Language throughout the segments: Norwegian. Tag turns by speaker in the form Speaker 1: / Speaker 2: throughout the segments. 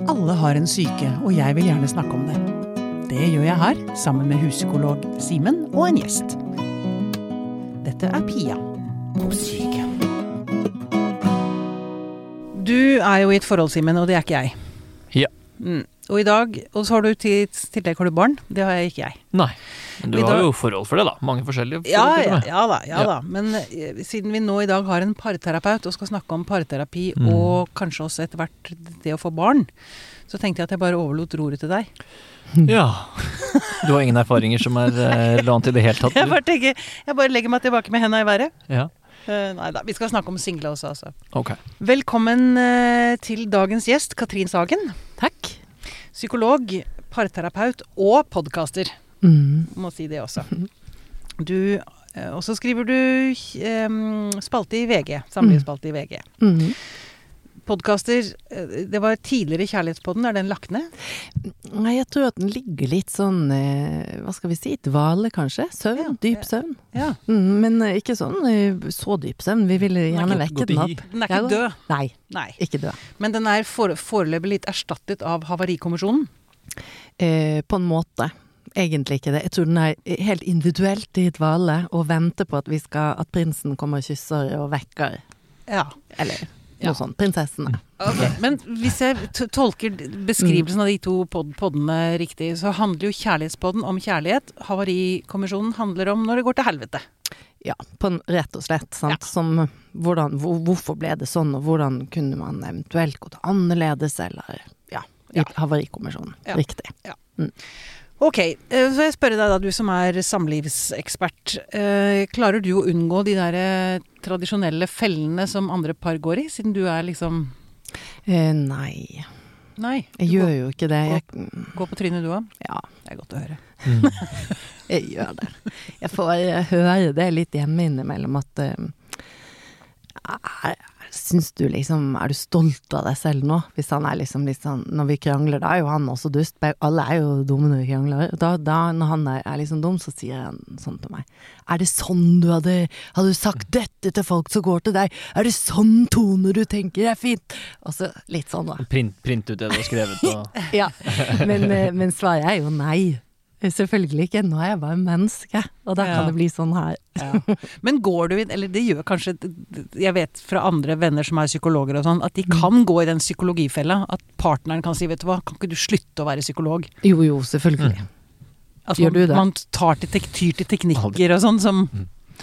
Speaker 1: Alle har en syke, og jeg vil gjerne snakke om det. Det gjør jeg her, sammen med huspsykolog Simen og en gjest. Dette er Pia på syke. Du er jo i et forhold, Simen, og det er ikke jeg.
Speaker 2: Ja.
Speaker 1: Og i dag, og så har du tillegg har du barn, det har jeg ikke jeg.
Speaker 2: Nei, men du har jo forhold for det da, mange forskjellige forhold.
Speaker 1: Ja da, men siden vi nå i dag har en parterapeut og skal snakke om parterapi og kanskje også etter hvert det å få barn, så tenkte jeg at jeg bare overlot roret til deg.
Speaker 2: Ja, du har ingen erfaringer som er relevant i det hele tatt.
Speaker 1: Jeg bare legger meg tilbake med hendene i været.
Speaker 2: Ja.
Speaker 1: Neida, vi skal snakke om single også, altså.
Speaker 2: Ok.
Speaker 1: Velkommen til dagens gjest, Katrin Sagen.
Speaker 3: Takk.
Speaker 1: Psykolog, parterapeut og podcaster. Må si det også. Og så skriver du spalte i VG, samlivsspalte i VG. Podcaster, det var tidligere Kjærlighetspodden, er den lagt ned?
Speaker 3: Nei, jeg tror at den ligger litt sånn, hva skal vi si, dvale kanskje? Søvn, dyp søvn.
Speaker 1: Ja.
Speaker 3: Men ikke sånn så dyp søvn, vi ville gjerne vekke den opp.
Speaker 1: Den er ikke død?
Speaker 3: Nei, ikke død.
Speaker 1: Men den er foreløpig litt erstattet av Havarikommisjonen?
Speaker 3: På en måte. Egentlig ikke det. Jeg tror den er helt individuelt i dvale, og venter på at prinsen kommer og kysser og vekker.
Speaker 1: Ja.
Speaker 3: Eller noe sånt, prinsessene.
Speaker 1: Okay. Men hvis jeg tolker beskrivelsen av de to poddene riktig, så handler jo Kjærlighetspodden om kjærlighet. Havarikommisjonen handler om når det går til helvete.
Speaker 3: Ja, rett og slett. Sant?
Speaker 1: Ja.
Speaker 3: Som hvorfor ble det sånn, og hvordan kunne man eventuelt gått annerledes, eller i Havarikommisjonen.
Speaker 1: Ja.
Speaker 3: Riktig.
Speaker 1: Ja. Ok, så jeg spør deg da, du som er samlivsekspert, klarer du å unngå de der tradisjonelle fellene som andre par går i, siden du er liksom...
Speaker 3: Nei. Jeg gjør jo ikke det.
Speaker 1: Gå på trynet du også?
Speaker 3: Ja.
Speaker 1: Det er godt å høre.
Speaker 3: Jeg gjør det. Jeg får høre det litt hjemme innimellom at synes du liksom, er du stolt av deg selv nå? Hvis han er liksom litt sånn, når vi krangler, da er jo han også dust. Alle er jo dumme når vi krangler. Da når han er liksom dum, så sier han sånn til meg. Er det sånn du hadde sagt dette til folk som går til deg? Er det sånn tone du tenker er fint? Og så litt sånn da.
Speaker 2: Print ut det du har skrevet. Og...
Speaker 3: Ja, men svaret er jo nei. Selvfølgelig ikke, nå er jeg bare menneske, og da kan det bli sånn her.
Speaker 1: Ja. Men går du inn, eller det gjør kanskje, jeg vet fra andre venner som er psykologer og sånn, at de kan gå i den psykologifella, at partneren kan si, vet du hva, kan ikke du slutte å være psykolog?
Speaker 3: Jo, selvfølgelig. Gjør du det?
Speaker 1: Man tyr til teknikker og sånn som...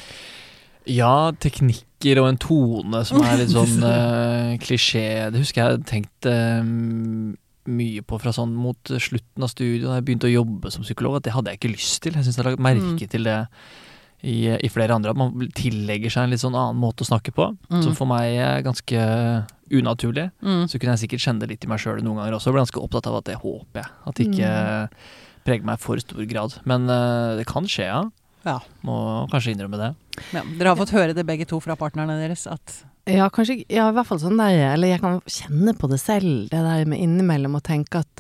Speaker 2: Ja, teknikker og en tone som er litt sånn klisjé. Det husker jeg hadde tenkt... mye på fra sånn mot slutten av studiet da jeg begynte å jobbe som psykolog, at det hadde jeg ikke lyst til. Jeg synes jeg har lagt merke til det i flere andre, at man tillegger seg en litt sånn annen måte å snakke på, som for meg er ganske unaturlig. Så kunne jeg sikkert kjenne det litt i meg selv noen ganger også, og ble ganske opptatt av at det håper jeg, at det ikke preger meg i for stor grad. Men det kan skje, ja. Må kanskje innrømme det.
Speaker 1: Ja, dere har fått høre det begge to fra partnerne deres, at...
Speaker 3: Ja, kanskje, i hvert fall sånn der, eller jeg kan kjenne på det selv, det der med innimellom og tenke at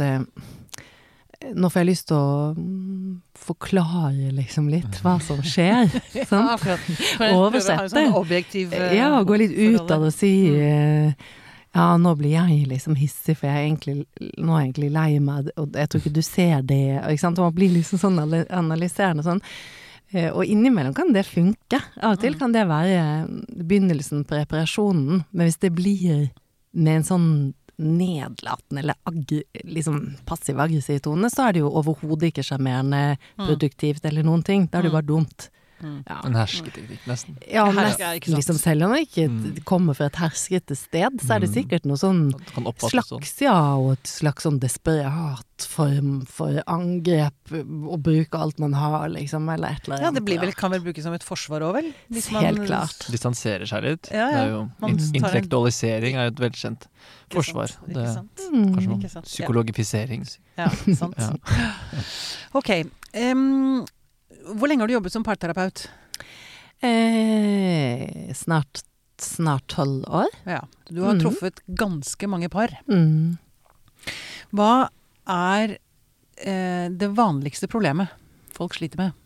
Speaker 3: nå får jeg lyst til å forklare liksom litt hva som skjer, sant?
Speaker 1: Ja,
Speaker 3: oversette.
Speaker 1: Sånn objektiv
Speaker 3: ja, gå litt ut av det og si ja, nå blir jeg liksom hissig, for nå er jeg egentlig lei meg, og jeg tror ikke du ser det, ikke sant? Og man blir liksom sånn analyserende sånn. Og innimellom kan det funke. Av og til kan det være begynnelsen på reparasjonen, men hvis det blir med en sånn nedlatende eller liksom passiv-aggressiv tone, så er det jo overhodet ikke charmerende, produktivt eller noen ting. Da er det jo bare dumt.
Speaker 2: Ja. En hersketeknikk nesten.
Speaker 3: Ja, liksom, selv om det ikke kommer fra et herskete sted, så er det sikkert noe sånn slags, og et slags sånn desperat form for angrep, og bruke alt man har, liksom, eller et eller annet.
Speaker 1: Ja, det kan vel brukes som et forsvar også, vel?
Speaker 3: Helt klart.
Speaker 2: Distanserer seg litt.
Speaker 1: Ja.
Speaker 2: Det er jo, intellektualisering er jo et velkjent forsvar. Det er kanskje noe psykologifisering.
Speaker 1: Ja, sant. Ja. Ok, hvor lenge har du jobbet som parterapeut?
Speaker 3: Snart 12 år.
Speaker 1: Ja, du har truffet ganske mange par. Hva er det vanligste problemet folk sliter med?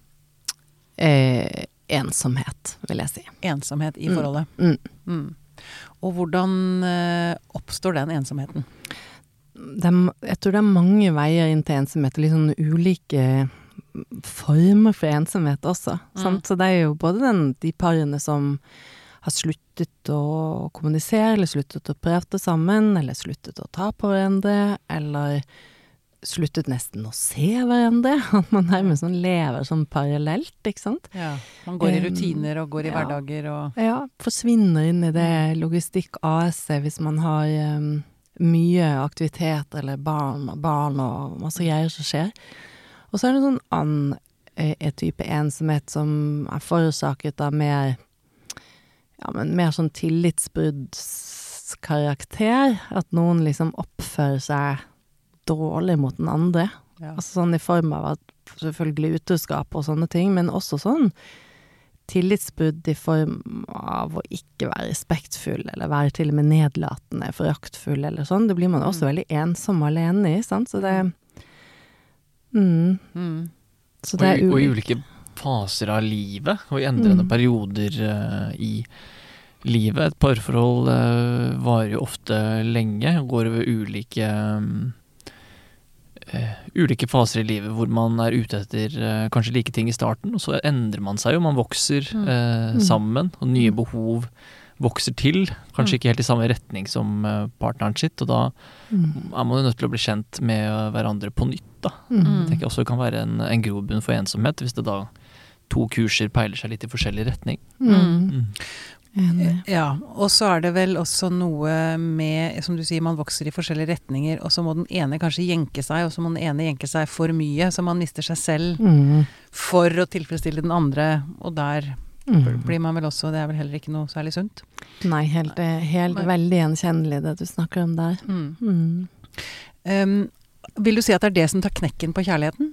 Speaker 3: Ensomhet, vil jeg si.
Speaker 1: Ensomhet i forholdet. Og hvordan oppstår den ensomheten?
Speaker 3: jeg tror det mange veier inn til ensomhet, og litt sånn ulike former for ensomhet også. Sant? Så det jo både de parene som har sluttet å kommunisere, eller sluttet å prate sammen, eller sluttet å ta på hverandre, eller sluttet nesten å se hverandre. At man nærmest sånn lever sånn parallelt, ikke sant?
Speaker 1: Ja, man går i rutiner og går i hverdager og...
Speaker 3: Ja, forsvinner inn i det logistikk AS hvis man har mye aktivitet eller barn og masse greier som skjer. Og så det sånn annen type ensomhet som forårsaket av mer sånn tillitsbruddskarakter, at noen liksom oppfører seg dårlig mot den andre. Ja. Altså sånn i form av at selvfølgelig utroskap og sånne ting, men også sånn tillitsbrudd i form av å ikke være respektfull, eller være til og med nedlatende, foraktfull, eller sånn. Det blir man også veldig ensom og alene i, sant? Så det... Så det
Speaker 2: og i ulike faser av livet, og i endrende perioder i livet. Et parforhold varer jo ofte lenge, går over ulike faser i livet hvor man ute etter kanskje like ting i starten, og så endrer man seg jo, man vokser sammen, og nye behov vokser til, kanskje ikke helt i samme retning som partneren sitt, og da man jo nødt til å bli kjent med hverandre på nytt da. Jeg tenker også det kan være en grobunn for ensomhet, hvis det da 2 kurser peiler seg litt i forskjellig retning.
Speaker 1: Ja, og så det vel også noe med, som du sier, man vokser i forskjellige retninger, og så må den ene kanskje jenke seg, og så må den ene jenke seg for mye, så man mister seg selv for å tilfredsstille den andre, og der blir man vel også, det vel heller ikke noe særlig sunt.
Speaker 3: Nei, helt veldig gjenkjennelig det du snakker om der.
Speaker 1: Vil du si at det det som tar knekken på kjærligheten?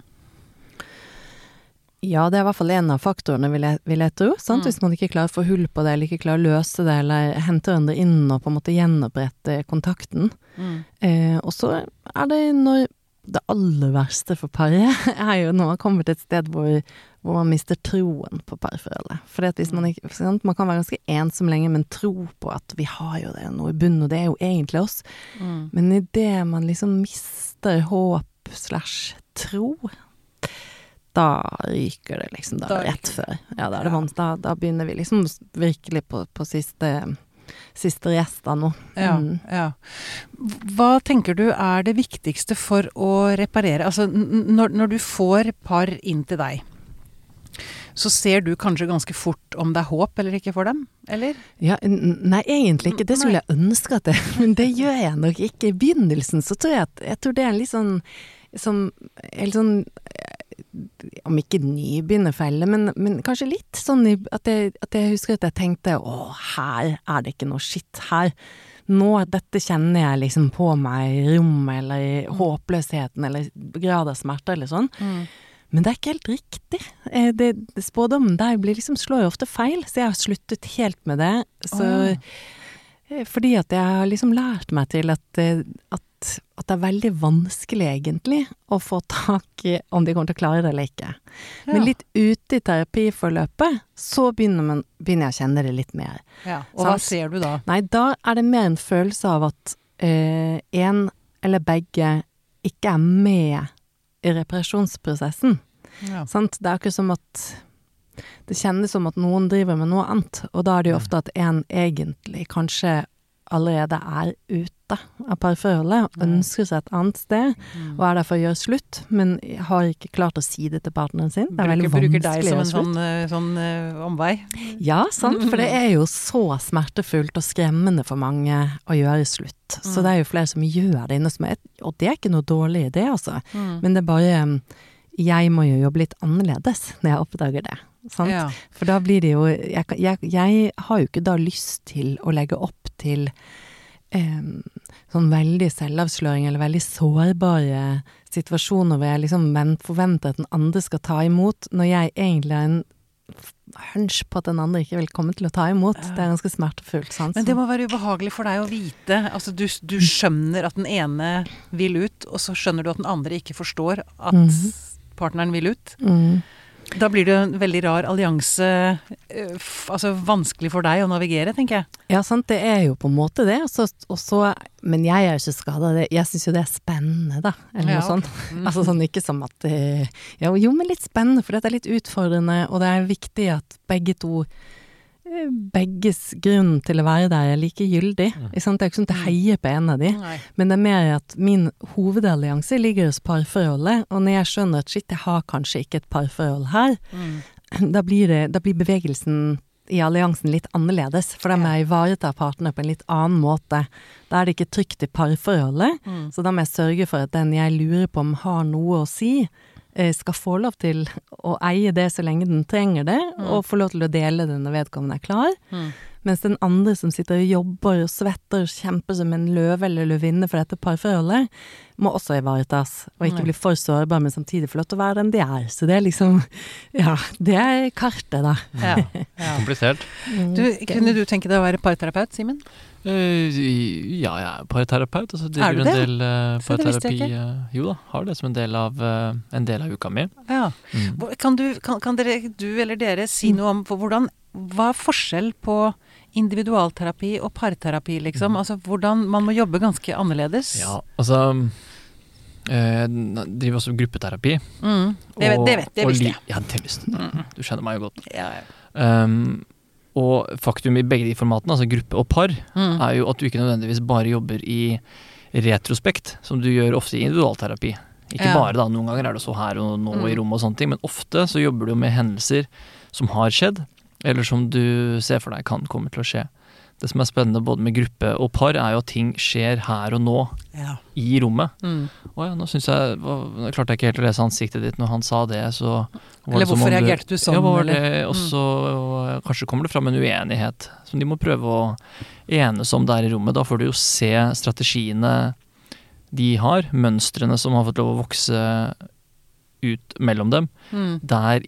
Speaker 3: Ja, det i hvert fall en av faktorene, vil jeg tro. Sant? Hvis man ikke klarer å få hull på det, eller ikke klarer å løse det, eller hente hverandre inn og på en måte gjenopprette kontakten. Og så det når det aller verste for paret jo når man kommer til et sted hvor man mister troen på parforholdet. For hvis man ikke, man kan være ganske ensom lenge, men tro på at vi har jo det noe i bunnen, og det jo egentlig oss. Men i det man liksom mister håp / tro, da ryker det liksom da rett før. Ja, da begynner vi liksom virkelig på siste rest av noe.
Speaker 1: Ja. Hva tenker du det viktigste for å reparere? Altså, når du får par inn til deg, så ser du kanskje ganske fort om det håp eller ikke for dem, eller? Ja,
Speaker 3: nei, egentlig ikke. Det skulle jeg ønske at det, men det gjør jeg nok ikke. I begynnelsen så tror jeg tror det en litt sånn, helt sånn, om ikke nybegynnerfelle, men kanskje litt sånn at jeg husker at jeg tenkte, her det ikke noe shit her. Nå, dette kjenner jeg liksom på meg i rommet, eller i håpløsheten, eller grad av smerte, eller sånn. Men det ikke helt riktig. Spådommen der slår jo ofte feil, så jeg har sluttet helt med det. Så, fordi at jeg har liksom lært meg til at det veldig vanskelig egentlig å få tak i om de kommer til å klare det eller ikke. Men litt ute i terapiforløpet, så begynner jeg å kjenne det litt mer.
Speaker 1: Ja, og hva ser du da?
Speaker 3: Nei, da det mer en følelse av at en eller begge ikke med i reparasjonsprosessen.
Speaker 1: Ja.
Speaker 3: Sant? Det ikke som at det kjennes som at noen driver med noe annet, og da det jo ofte at en egentlig kanskje allerede ute av parforholdet, ønsker seg et annet sted, og der for å gjøre slutt, men har ikke klart å si det til partneren sin. Det veldig vanskelig å gjøre slutt.
Speaker 1: Bruker deg som en sånn omvei?
Speaker 3: Ja, sant, for det jo så smertefullt og skremmende for mange å gjøre slutt. Så det jo flere som gjør det inne, og det ikke noe dårlig idé, altså. Men det bare, jeg må jo jobbe litt annerledes når jeg oppdager det. Sant? Ja. For da blir det jo, jeg har jo ikke da lyst til å legge opp til sånn veldig selvavsløring eller veldig sårbare situasjoner hvor jeg liksom forventer at den andre skal ta imot, når jeg egentlig har en hunch på at den andre ikke vil komme til å ta imot. Det ganske smertefullt. Sant?
Speaker 1: Men det må være ubehagelig for deg å vite. Altså, du skjønner at den ene vil ut, og så skjønner du at den andre ikke forstår at partneren vil ut. Da blir det en veldig rar allianse, altså vanskelig for deg å navigere, tenker jeg.
Speaker 3: Ja, sant, det jo på en måte det, men jeg ikke skadet det. Jeg synes jo det spennende da, eller noe sånt. Altså sånn, ikke som at, jo, men litt spennende, for dette litt utfordrende, og det viktig at begges grunn til å være der like gyldig. Det ikke sånn at jeg heier på en av de, men det mer at min hovedallianse ligger hos parforholdet, og når jeg skjønner at shit, jeg har kanskje ikke et parforhold her, da blir bevegelsen i alliansen litt annerledes, for da må jeg ivareta partene på en litt annen måte. Da det ikke trygt i parforholdet, så da må jeg sørge for at den jeg lurer på om har noe å si, skal få lov til å eie det så lenge den trenger det, og få lov til å dele det når vedkommende klar. Mens den andre som sitter og jobber og svetter og kjemper som en løve eller løvinne for dette parforholdet, må også ivaretas, og ikke bli for sårbar, men samtidig få lov til å være den de Så det liksom, ja, det kartet da.
Speaker 1: Ja.
Speaker 2: Komplisert.
Speaker 1: Kunne du tenke deg å være parterapeut, Simen?
Speaker 2: Ja, jeg parterapeut. Altså, det
Speaker 1: du
Speaker 2: en
Speaker 1: det?
Speaker 2: del parterapi. Jo da, har det som en del av uka mi.
Speaker 1: Ja. Kan du eller dere si noe om hva forskjell på individualterapi og parterapi, liksom? Altså, hvordan man må jobbe ganske annerledes?
Speaker 2: Ja, altså driver også gruppeterapi.
Speaker 1: Det visste jeg.
Speaker 2: Ja, det visste du. Du kjenner meg jo godt.
Speaker 1: Ja.
Speaker 2: Og faktum i begge de formatene, altså gruppe og par, jo at du ikke nødvendigvis bare jobber i retrospekt, som du gjør ofte i individualterapi. Ikke bare da, noen ganger det så her og nå i rommet og sånne ting, men ofte så jobber du med hendelser som har skjedd, eller som du ser for deg kan komme til å skje. Det som spennende både med gruppe og par jo at ting skjer her og nå i rommet. Og ja, nå synes jeg klarte jeg ikke helt å lese ansiktet ditt når han sa det, så
Speaker 1: eller hvorfor reagerte du sånn?
Speaker 2: Ja, var det også, kanskje kommer det fram en uenighet som de må prøve å enes om der i rommet. Da får du jo se strategiene de har, mønstrene som har fått lov å vokse ut mellom dem, der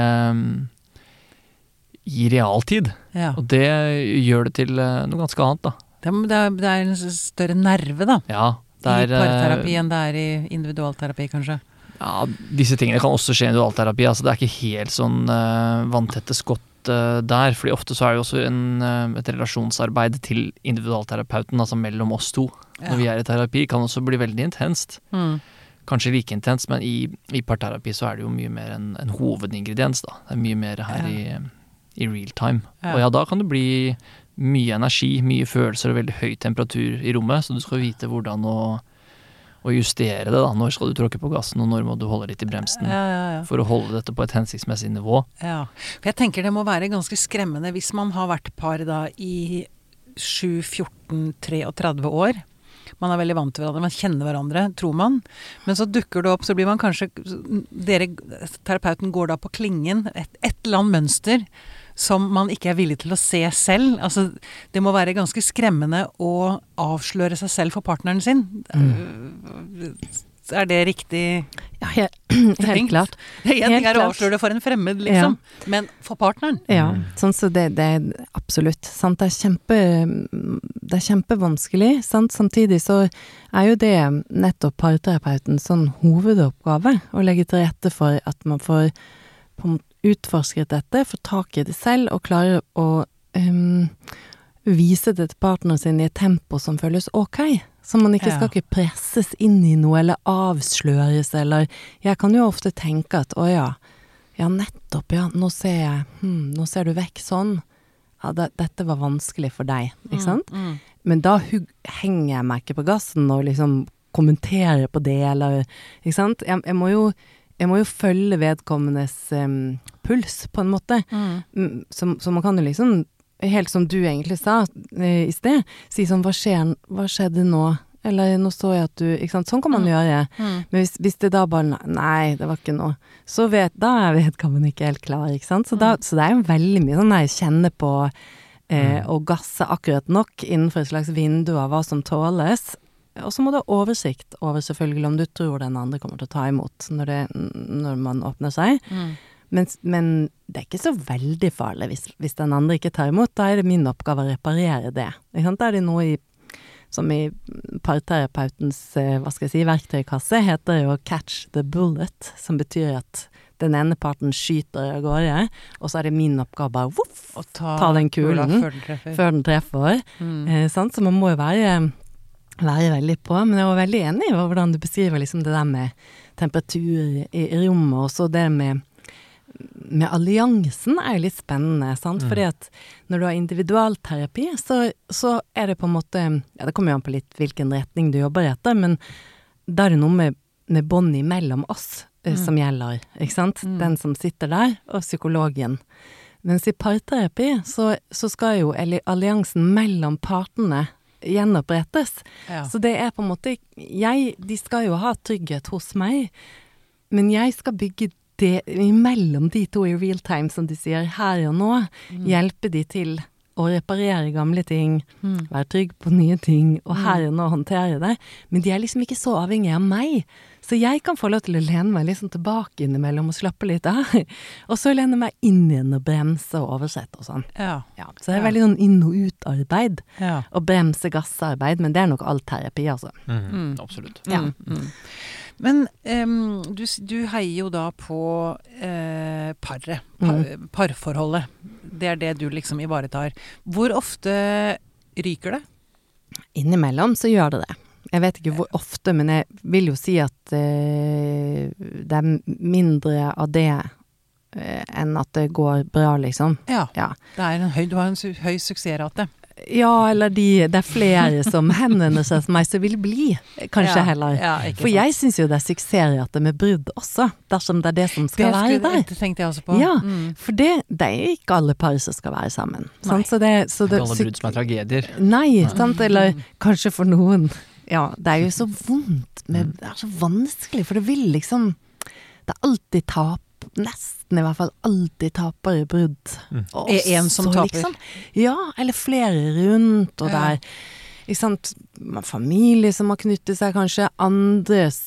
Speaker 2: i realtid. Ja. Og det gjør det til noe ganske annet, da.
Speaker 1: Det en større nerve, da.
Speaker 2: Ja.
Speaker 1: I parterapi enn det i individualterapi, kanskje.
Speaker 2: Ja, disse tingene kan også skje i individualterapi. Altså, det ikke helt sånn vanntette skott der, fordi ofte så det jo også et relasjonsarbeid til individualterapeuten, altså mellom oss to. Når vi i terapi, kan også bli veldig intenst. Kanskje like intenst, men i parterapi så det jo mye mer en hovedingrediens, da. Det mye mer her i real time. Ja. Og ja, da kan det bli mye energi, mye følelser og veldig høy temperatur i rommet, så du skal vite hvordan å justere det da. Når skal du tråkke på gassen, og når må du holde litt i bremsen for å holde dette på et hensiktsmessig nivå.
Speaker 1: Ja, for jeg tenker det må være ganske skremmende hvis man har vært par da i 7, 14, 33 år. Man veldig vant til hverandre, man kjenner hverandre, tror man. Men så dukker det opp, så blir man kanskje, terapeuten går da på klingen, et eller annet mønster som man ikke villig til å se selv. Altså, det må være ganske skremmende å avsløre seg selv for partneren sin. Det riktig?
Speaker 3: Ja, helt klart.
Speaker 1: En ting å avsløre det for en fremmed, liksom. Ja. Men for partneren?
Speaker 3: Ja, sånn så det absolutt. Sant? Det kjempevanskelig. Sant? Samtidig så jo det nettopp parterapeuten sånn hovedoppgave å legge til rette for at man får utforsket dette, får tak i det selv og klarer å vise det til partneren sin i et tempo som føles ok. Så man ikke skal ikke presses inn i noe eller avsløres, eller jeg kan jo ofte tenke at nettopp, nå ser du vekk sånn. Ja, dette var vanskelig for deg, ikke sant? Men da henger jeg meg ikke på gassen og liksom kommenterer på det, eller, ikke sant? Jeg må jo følge vedkommendes puls på en måte. Så man kan jo liksom, helt som du egentlig sa i sted, si sånn, hva skjedde nå? Eller nå så jeg at du, ikke sant? Sånn kan man gjøre. Men hvis det da bare, nei, det var ikke noe, så da vedkommende ikke helt klar, ikke sant? Så det jo veldig mye sånn jeg kjenner på å gasse akkurat nok innenfor et slags vindu av hva som tåles. Og så må du ha oversikt over selvfølgelig om du tror den andre kommer til å ta imot når man åpner seg. Men det ikke så veldig farlig hvis den andre ikke tar imot. Da det min oppgave å reparere det. Da det noe som i parterapeutens, verktøykasse heter jo catch the bullet, som betyr at den ene parten skyter av gårde, og så det min oppgave bare, voff,
Speaker 1: Og
Speaker 3: ta den kulen før den treffer. Sant? Så man må jo være veldig på, men jeg var veldig enig i hvordan du beskriver liksom det der med temperatur i rommet, og så det med alliansen jo litt spennende, sant? Fordi at når du har individualterapi, så det på en måte, ja, det kommer jo an på litt hvilken retning du jobber etter, men da det noe med bånd imellom oss som gjelder, ikke sant? Den som sitter der, og psykologen. Mens i parterapi, så skal jo alliansen mellom partene gjenopprettes. Ja. Så det på en måte, de skal jo ha trygghet hos meg, men jeg skal bygge det imellom de to i real time, som de sier, her og nå, hjelpe de til å reparere gamle ting, være trygg på nye ting, og her og nå håndtere det. Men de liksom ikke så avhengige av meg. Så jeg kan få lov til å lene meg liksom tilbake innimellom og slappe litt av. Og så lene meg inn igjen og bremse og oversette og sånn. Ja. Så det veldig sånn inn- og ut-arbeid. Ja. Og bremse-gassarbeid, men det nok all terapi, altså.
Speaker 2: Absolutt.
Speaker 3: Ja.
Speaker 1: Men du heier jo da på paret, parforholdet. Det det du liksom ivaretar. Hvor ofte ryker det?
Speaker 3: Innimellom så gjør det. Jeg vet ikke hvor ofte, men jeg vil jo si at det mindre av det enn at det går bra, liksom. Ja.
Speaker 1: Du har en høy suksessrate.
Speaker 3: Ja, eller det flere som henvender seg til meg som vil bli, kanskje heller. Ja, for jeg synes jo det suksessrate med brudd også, dersom det det som skal være der.
Speaker 1: Det tenkte jeg også på.
Speaker 3: Ja, for det ikke alle par som skal være sammen. Sant? Så det
Speaker 2: alle brudd som tragedier.
Speaker 3: Nei, sant? Eller kanskje for noen. Ja, det jo så vondt, det så vanskelig, for det vil liksom, det alltid tap, nesten i hvert fall alltid taper i brudd.
Speaker 1: En som taper? Liksom,
Speaker 3: ja, eller flere rundt, og der, ikke sant, familie som har knyttet seg, kanskje andres,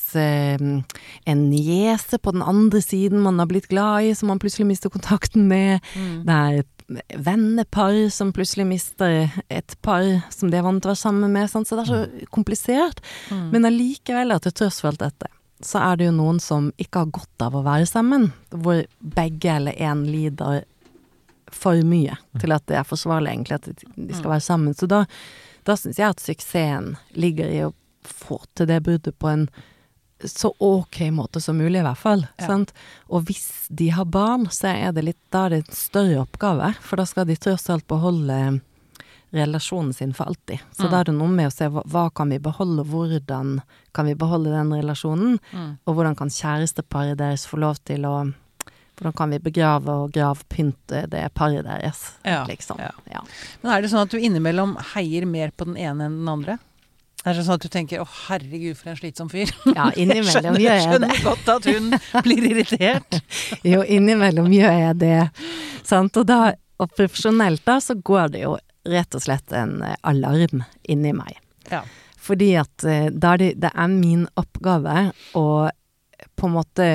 Speaker 3: en niese på den andre siden man har blitt glad i, som man plutselig mister kontakten med, det vennepar som plutselig mister et par som de vant til å være sammen med, sant? Så det så komplisert, men allikevel at til tross for alt dette, så det jo noen som ikke har godt av å være sammen, hvor begge eller en lider for mye til at det forsvarlig egentlig at de skal være sammen. Så da synes jeg at suksessen ligger i å få til det bruddet på en så ok måte som mulig i hvert fall. Sant? Og hvis de har barn, så det litt, da det en større oppgave, for da skal de tross alt beholde relasjonen sin for alltid. Så da det noe med å se hva kan vi beholde, hvordan kan vi beholde den relasjonen, og hvordan kan kjæresteparet deres få lov til å, hvordan kan vi begrave og gravpynte det paret deres, liksom. Ja.
Speaker 1: Men det sånn at du innimellom heier mer på den ene enn den andre? Det sånn at du tenker, herregud, for en slitsom fyr.
Speaker 3: Ja, innimellom gjør jeg det.
Speaker 1: Skjønner godt at hun blir irritert.
Speaker 3: Jo, innimellom gjør jeg det. Sant? Og profesjonelt da, så går det jo rett og slett en alarm inni meg. Ja. Fordi at det min oppgave å på en måte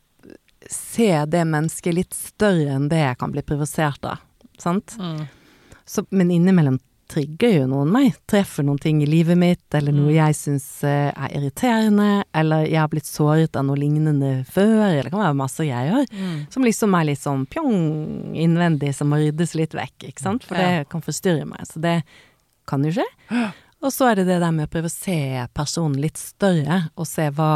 Speaker 3: se det mennesket litt større enn det jeg kan bli provosert av. Sant? Så, men innimellom trigger jo noen meg, treffer noen ting i livet mitt, eller noe jeg synes irriterende, eller jeg har blitt såret av noe lignende før, eller det kan være masse greier, som liksom litt sånn pjong innvendig, som må ryddes litt vekk, ikke sant? For det kan forstyrre meg, så det kan jo skje. Og så det der med å prøve å se personen litt større, og se hva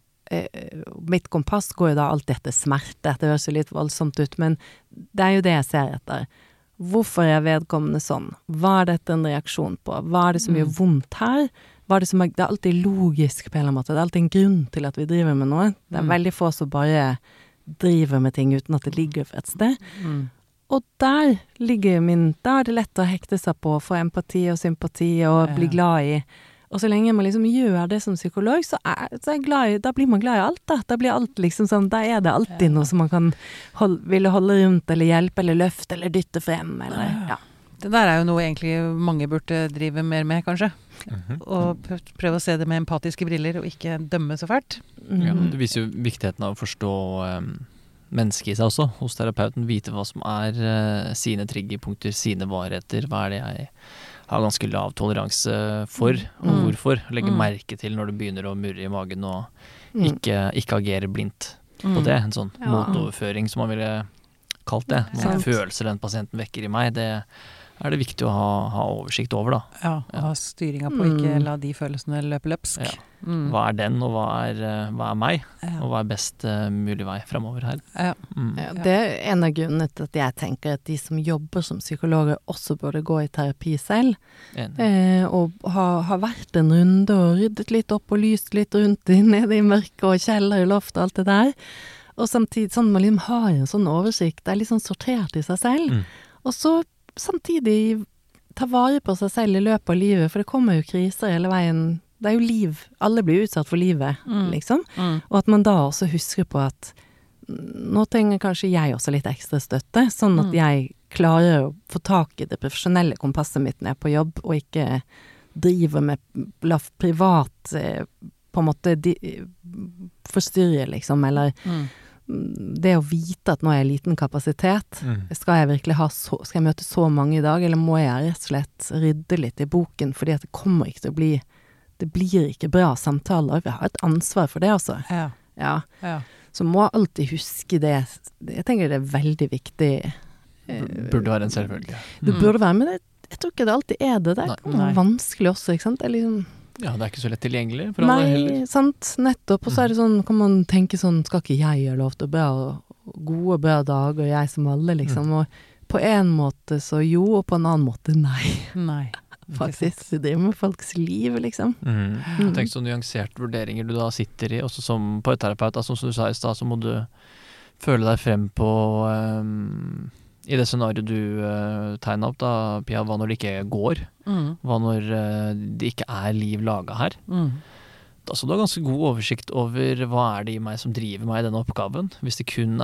Speaker 3: mitt kompass går jo da alltid etter smerte, det høres jo litt voldsomt ut, men det jo det jeg ser etter. Hvorfor vedkommende sånn? Hva dette en reaksjon på? Hva det som gjør vondt her? Hva det som det alltid logisk på en eller annen måte. Det alltid en grunn til at vi driver med noe. Det veldig få som bare driver med ting uten at det ligger for et sted. Og der ligger da det lett å hekte seg på, få empati og sympati og bli glad i. Og så lenge man liksom gjør det som psykolog, så jeg glad i, da blir man glad i alt da. Da blir alt liksom sånn, da det alltid noe som man kan ville holde rundt, eller hjelpe, eller løfte, eller dytte frem, eller
Speaker 1: Det der jo noe egentlig mange burde drive mer med, kanskje. Og prøve å se det med empatiske briller, og ikke dømme så fælt.
Speaker 2: Ja, det viser jo viktigheten av å forstå mennesket i seg også, hos terapeuten, vite hva som sine triggerpunkter, sine varigheter, hva det jeg har ganske lav toleranse for, og hvorfor. Legge merke til når du begynner å murre i magen og ikke agere blindt. Og det en sånn motoverføring som man ville kalt det. Noen følelser den pasienten vekker i meg, det det viktig å ha oversikt over, da.
Speaker 1: Ja, og ha styringa på, ikke la de følelsene løpe løpsk.
Speaker 2: Ja. Hva den, og hva meg, og hva best mulig vei fremover her.
Speaker 3: Ja, det en av grunnene til at jeg tenker at de som jobber som psykologer også burde gå i terapi selv, og ha vært en runde og ryddet litt opp og lyst litt rundt nede i mørket og kjeller i loft og alt det der. Og samtidig sånn, man liksom har en sånn oversikt, det litt sånn sortert i seg selv, og så samtidig ta vare på seg selv i løpet av livet, for det kommer jo kriser hele veien. Det jo liv, alle blir utsatt for livet, liksom. Og at man da også husker på at nå trenger kanskje jeg også litt ekstra støtte, sånn at jeg klarer å få tak i det profesjonelle kompasset mitt når jeg er på jobb, og ikke driver med privat på en måte forstyrre, liksom, eller det å vite at nå er jeg liten kapasitet, skal jeg virkelig skal jeg møte så mange i dag, eller må jeg rett og slett rydde litt i boken, fordi at det kommer ikke til å bli, det blir ikke bra samtaler, vi har et ansvar for det også. Ja. Så må jeg alltid huske det, jeg tenker det veldig viktig.
Speaker 2: Burde være en selvfølge.
Speaker 3: Det burde være, men jeg tror ikke det alltid det kan være vanskelig også, ikke sant? Det liksom
Speaker 2: ja, det ikke så lett tilgjengelig for alle heller.
Speaker 3: Nei, sant, nettopp. Og så det sånn, kan man tenke sånn, skal ikke jeg gjøre lov til gode, bra dager, jeg som alle, liksom. Og på en måte så jo, og på en annen måte nei. Faktisk, det driver med folks liv, liksom.
Speaker 2: Tenk sånn nyanserte vurderinger du da sitter i, også som parterapeut, som du sa i sted, så må du føle deg frem på i det scenarioet du tegnet opp da, Pia, hva når det ikke går? Hva når det ikke liv laget her? Da så du har ganske god oversikt over hva det i meg som driver meg i denne oppgaven. Hvis det kun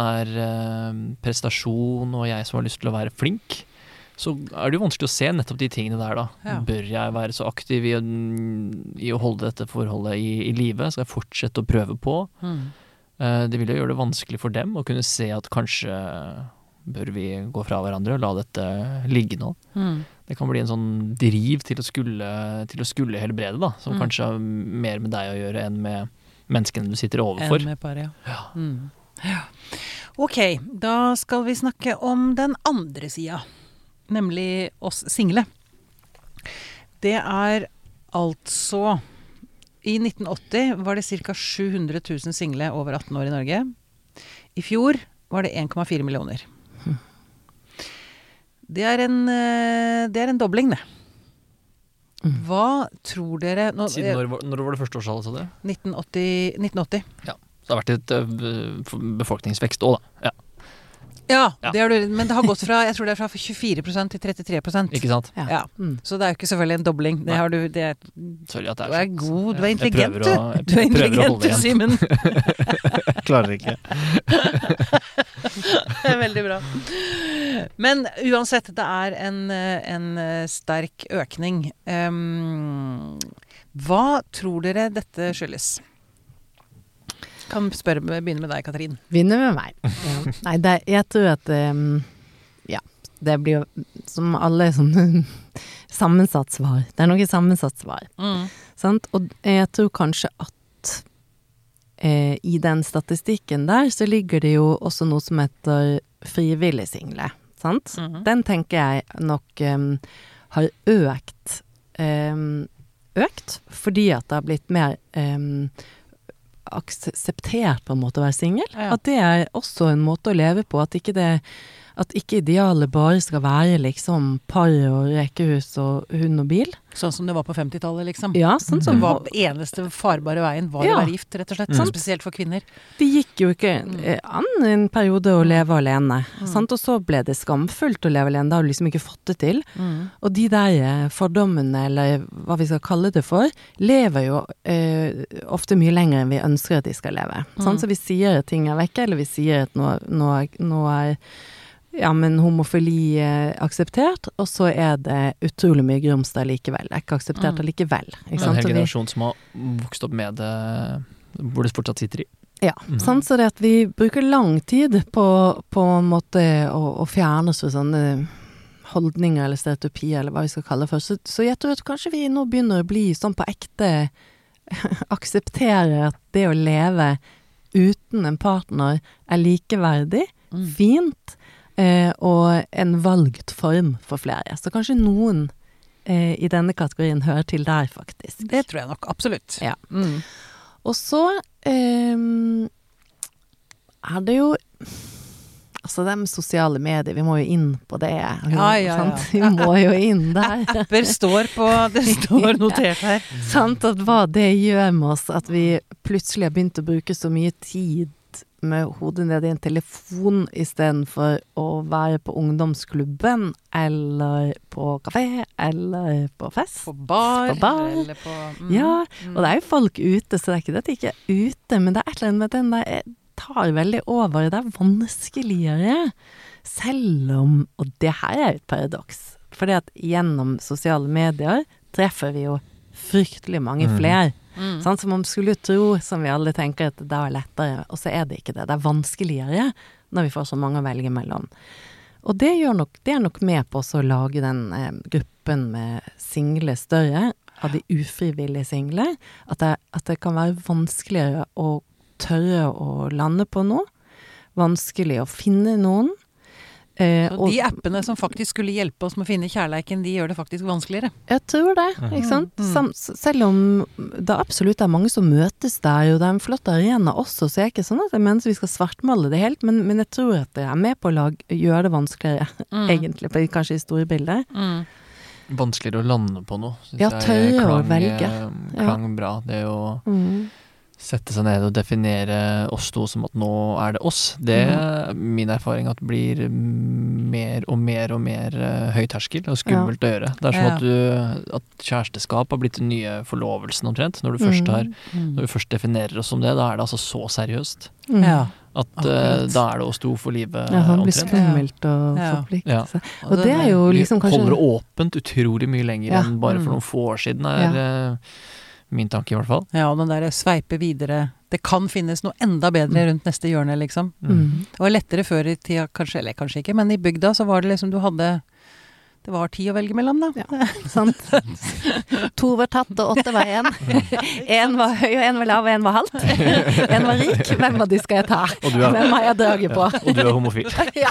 Speaker 2: prestasjon og jeg som har lyst til å være flink, så det jo vanskelig å se nettopp de tingene der da. Ja. Bør jeg være så aktiv i å holde dette forholdet i live? Skal jeg fortsette å prøve på? Det vil jo gjøre det vanskelig for dem å kunne se at kanskje bør vi gå fra hverandre og la dette ligge nå. Det kan bli en sånn driv til å skulle helbrede da, som kanskje har mer med deg å gjøre enn med menneskene du sitter overfor.
Speaker 1: Enn med paret, ja. Ok, da skal vi snakke om den andre siden, nemlig oss single. Det altså i 1980 var det ca. 700 000 single over 18 år i Norge. I fjor var det 1,4 millioner. Det en dobling, det. Hva tror dere
Speaker 2: Siden når var det første årstallet, sa du?
Speaker 1: 1980.
Speaker 2: Ja, så det har vært et befolkningsvekst også, da.
Speaker 1: Ja, men det har gått fra, jeg tror det fra 24% til 33%.
Speaker 2: Ikke sant?
Speaker 1: Ja. Så det jo ikke selvfølgelig en dobling. Det har du,
Speaker 2: Sorry at
Speaker 1: du god, du intelligent, du. Du
Speaker 2: intelligent,
Speaker 1: Simen.
Speaker 2: Klarer ikke.
Speaker 1: Det veldig bra. Men uansett, det en sterk økning. Hva tror dere dette skyldes? Kan begynne med deg, Katrin.
Speaker 3: Begynne med meg. Ja. Nei, jeg tror at det blir jo som alle som sammensatt svar. Det noe sammensatt svar. Sant? Og jeg tror kanskje at i den statistikken der så ligger det jo også noe som heter frivillig single. Sant? Den tenker jeg nok har økt fordi at det har blitt mer akseptert på en måte å være single. Ja. At det også en måte å leve på, at ikke idealet bare skal være liksom par og rekehus og hund og bil.
Speaker 1: Sånn som det var på 50-tallet, liksom.
Speaker 3: Ja, sånn som
Speaker 1: det var eneste farbare veien var å være gift, rett og slett. Spesielt for kvinner.
Speaker 3: Det gikk jo ikke an en periode å leve alene. Sant? Og så ble det skamfullt å leve alene. Da har du liksom ikke fått det til. Og de der fordommene, eller hva vi skal kalle det for, lever jo ofte mye lenger enn vi ønsker at de skal leve. Sant? Så vi sier at ting vekke, eller vi sier at noe men homofili akseptert, og så det utrolig mye grums der likevel. Det ikke akseptert allikevel.
Speaker 2: Det en hel generasjon som har vokst opp med det, hvor det fortsatt sitter i.
Speaker 3: Ja, sant, så det at vi bruker lang tid på en måte å fjerne oss for sånne holdninger eller stereotypier, eller hva vi skal kalle det for. Så jeg tror at kanskje vi nå begynner å bli sånn på ekte akseptere at det å leve uten en partner likeverdig, fint, og en valgt form for flere. Så kanskje noen i denne kategorien hører til der, faktisk.
Speaker 1: Det tror jeg nok, absolutt.
Speaker 3: Ja. Og så det jo altså det med sosiale medier, vi må jo inn på det. Sant? Vi må jo inn der.
Speaker 1: Apper det står notert her.
Speaker 3: Sant, at hva det gjør med oss, at vi plutselig har begynt å bruke så mye tid med hodet ned i en telefon i stedet for å være på ungdomsklubben, eller på kafé, eller på fest.
Speaker 1: På bar. Eller på,
Speaker 3: Ja, og det jo folk ute, så det ikke det at de ikke ute, men det et eller annet med den der tar veldig over, det vanskeligere, selv om, og det her et paradoks, fordi at gjennom sosiale medier treffer vi jo fryktelig mange flere. Sånn som man skulle tro, som vi alle tenker at det lettere, og så det ikke det. Det vanskeligere når vi får så mange å velge mellom. Og det nok med på å lage den gruppen med single større, av de ufrivillige single, at det kan være vanskeligere å tørre å lande på noe, vanskelig å finne noen.
Speaker 1: Så de appene som faktisk skulle hjelpe oss med å finne kjærleiken, de gjør det faktisk vanskeligere.
Speaker 3: Jeg tror det, ikke sant? Selv om det absolutt mange som møtes der, og det en flott arena også, så ikke sånn at jeg mener vi skal svartmale det helt, men jeg tror at det med på å gjøre det vanskeligere, egentlig, kanskje i store bilder.
Speaker 2: Vanskeligere å lande på noe, synes
Speaker 3: jeg tørre å velge.
Speaker 2: Klang bra, det å sette seg ned og definere oss to som at nå det oss. Det min erfaring at blir mer og mer og mer høyterskel og skummelt å gjøre. Det som at kjæresteskap har blitt den nye forlovelsen omtrent. Når du først definerer oss som det, da det altså så seriøst. At da det oss to for livet
Speaker 3: det blir skummelt å forplikte seg. Og det jo liksom kanskje...
Speaker 2: Holder åpent utrolig mye lenger enn bare for noen få år siden min tanke i hvert fall. Ja,
Speaker 1: og den der sveipe videre. Det kan finnes noe enda bedre rundt neste hjørne, liksom. Det var lettere før i tida, kanskje, eller kanskje ikke, men i bygda så var det liksom, det var 10 å velge mellom, da.
Speaker 3: Ja, sant. 2 var tatt, og 8 var 1. 1 var høy, og 1 var lav, og 1 var halvt. 1 var rik. Hvem av de skal jeg ta? Hvem har jeg draget på?
Speaker 2: Og du homofil.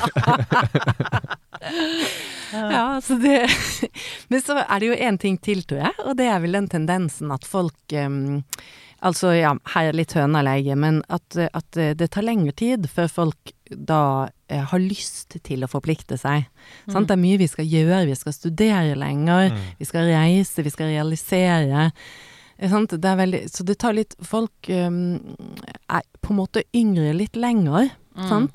Speaker 3: Ja, så det men så det jo en ting til, tror jeg, og det vel den tendensen at folk altså, her litt hønaleie, men at det tar lengre tid før folk da har lyst til å forplikte seg. Sant? Det mye vi skal gjøre, vi skal studere lenger, vi skal reise, vi skal realisere. Sant? Det veldig, så det tar litt, folk på en måte yngre litt lenger, sant?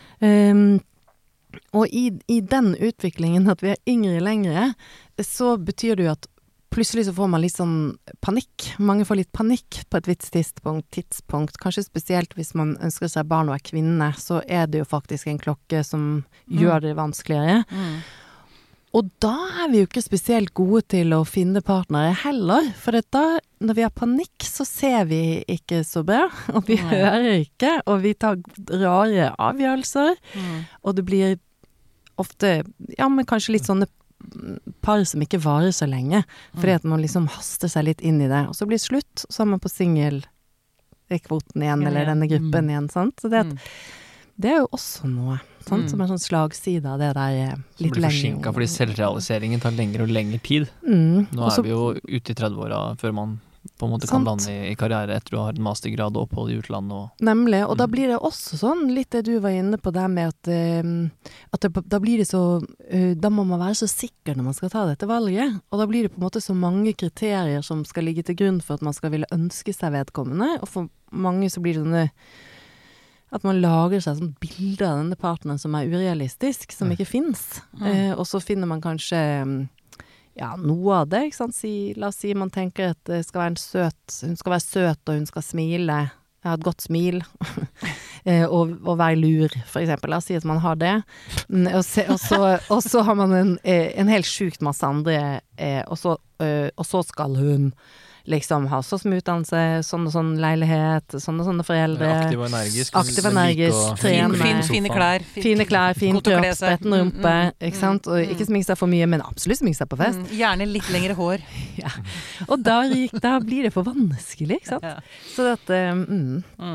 Speaker 3: Og i den utviklingen at vi yngre lengre, så betyr det jo at plutselig så får man litt sånn panikk. Mange får litt panikk på et visst tidspunkt. Kanskje spesielt hvis man ønsker seg barn og kvinne, så det jo faktisk en klokke som gjør det vanskeligere. Og da vi jo ikke spesielt gode til å finne partnere heller, for da, når vi har panikk, så ser vi ikke så bra, og vi hører ikke, og vi tar rare avgjørelser, og det blir ofte, men kanskje litt sånne par som ikke varer så lenge, fordi at man liksom haster seg litt inn i det, og så blir det slutt, så man på singelkvoten igjen, eller denne gruppen igjen, sant? Så det jo også noe, sant? Som en sånn slagside av det der litt lenger.
Speaker 2: Så blir forsinket, fordi selvrealiseringen tar lengre og lengre tid. Nå vi jo ute i 30-åra før man på en måte kan lande i karriere etter å ha en mastergrad og opphold i utlandet.
Speaker 3: Nemlig, og da blir det også sånn, litt det du var inne på der med at da blir det så, da må man være så sikker når man skal ta dette valget, og da blir det på en måte så mange kriterier som skal ligge til grunn for at man skal ville ønske seg vedkommende, og for mange så blir det sånne at man lager seg sånn bilder av denne partneren som urealistisk, som ikke finnes. Og så finner man kanskje noe av det, ikke sant? La oss si man tenker at det skal være hun skal være søt, og hun skal smile, ha et godt smil, og være lur, for eksempel. La oss si at man har det. Og så har man en helt sjukt masse andre, og så skal hun liksom ha så som utdannelse, sånn leilighet, sånne foreldre. Aktiv og energisk, trene. Fine klær, fint kropp, spretten rumpe, ikke sant? Og ikke sminke seg for mye, men absolutt sminke seg på fest.
Speaker 1: Gjerne litt lengre hår.
Speaker 3: Og da blir det for vanskelig, ikke sant? Så at,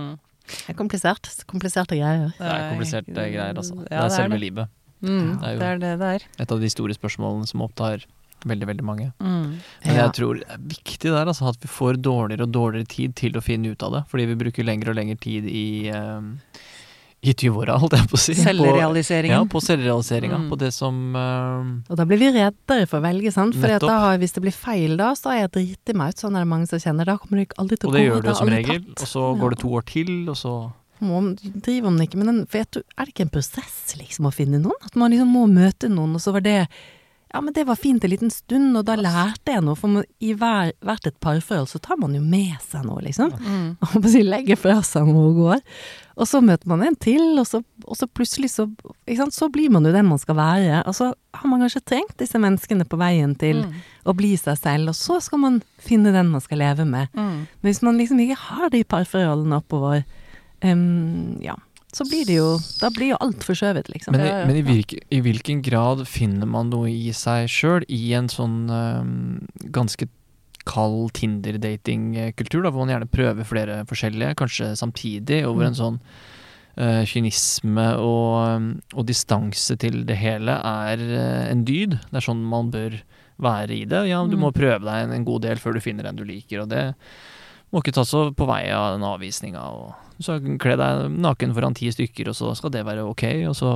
Speaker 3: Det kompliserte greier.
Speaker 2: Det kompliserte greier, altså.
Speaker 1: Ja,
Speaker 2: det selve livet.
Speaker 1: Det er det det er.
Speaker 2: Et av de store spørsmålene som opptar veldig, veldig mange. Men
Speaker 3: Ja.
Speaker 2: jeg tror det er viktig der, altså, at vi får dårligere og dårligere tid til å finne ut av det. Fordi vi bruker lengre og lengre tid i 20-åra, holdt jeg på å si.
Speaker 1: Selvrealiseringen.
Speaker 2: På selvrealiseringa. På det som
Speaker 3: Og da blir vi reddere for å velge, sant? For
Speaker 2: Nettopp.
Speaker 3: hvis det blir feil da, så har jeg driti meg ut, sånn er det mange som kjenner. Da kommer det aldri til å
Speaker 2: Og det
Speaker 3: gå.
Speaker 2: gjør du
Speaker 3: har
Speaker 2: som
Speaker 3: aldri
Speaker 2: regel.
Speaker 3: tatt.
Speaker 2: Og så går det 2 år til, og så
Speaker 3: Driver man ikke med den, for er det ikke en prosess liksom å finne noen? At man liksom må møte noen, og så var det, ja, men det var fint en liten stund, og da lærte jeg noe, for i hvert et parforhold så tar man jo med seg noe, liksom. Og på å si, legger fra seg noe og går. Og så møter man en til, og så plutselig så, ikke sant, så blir man jo den man skal være. Og så har man kanskje trengt disse menneskene på veien til å bli seg selv, og så skal man finne den man skal leve med. Men hvis man liksom ikke har de parforholdene oppover, så blir det jo, da blir jo alt forskjøvet, liksom.
Speaker 2: Men i hvilken grad finner man noe i seg sjøl i en sånn ganske kald Tinder-dating-kultur, da, hvor man gjerne prøver flere forskjellige, kanskje samtidig, og hvor en sånn kynisme og distanse til det hele er en dyd. Det er sånn man bør være i det. Ja, du må prøve deg en god del før du finner en du liker, og det må ikke ta så på vei av den avvisninga, og så kle deg naken foran 10 stykker, og så skal det være ok, og så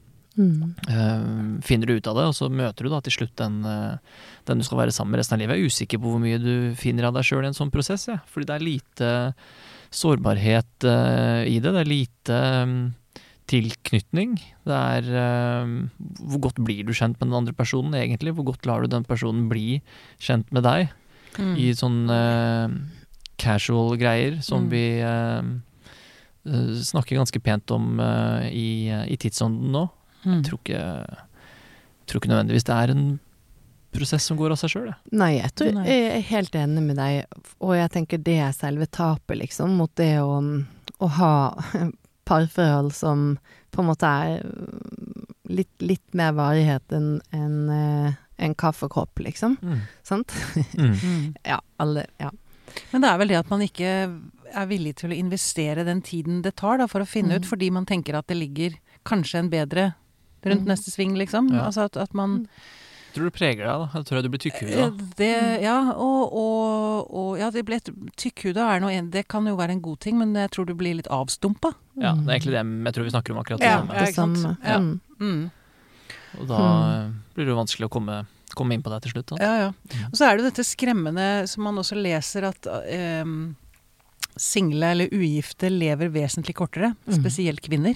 Speaker 2: finner du ut av det, og så møter du da til slutt den du skal være sammen med resten av livet. Jeg er usikker på hvor mye du finner av deg selv i en sånn prosess, ja. Fordi det er lite sårbarhet i det, det er lite tilknytning. Det er hvor godt blir du kjent med den andre personen egentlig, hvor godt lar du den personen bli kjent med deg i sånn casual greier som vi snakker ganske pent om i tidsånden nå. Jeg tror ikke nødvendigvis det er en prosess som går av seg selv.
Speaker 3: Nei, jeg er helt enig med deg, og jeg tenker det er selve tapet, liksom, mot det å ha parforhold som på en måte er litt mer varighet enn en kaffekopp, liksom. Sant? Ja.
Speaker 1: Men det er vel det at man ikke er villig til å investere den tiden det tar da, for å finne ut, fordi man tenker at det ligger kanskje en bedre rundt neste sving, liksom.
Speaker 2: Ja.
Speaker 1: Altså at man
Speaker 2: Tror du preger deg da? Jeg tror du blir tykkhuda.
Speaker 1: Det ble tykkhuda det kan jo være en god ting, men jeg tror du blir litt avstumpa.
Speaker 2: Ja, det er egentlig det jeg tror vi snakker om akkurat det samme.
Speaker 3: Det samme.
Speaker 2: Og da blir det jo vanskelig å komme inn på det til slutt. Da.
Speaker 1: Ja. Og så er det dette skremmende som man også leser at single eller ugifte lever vesentlig kortere, spesielt kvinner.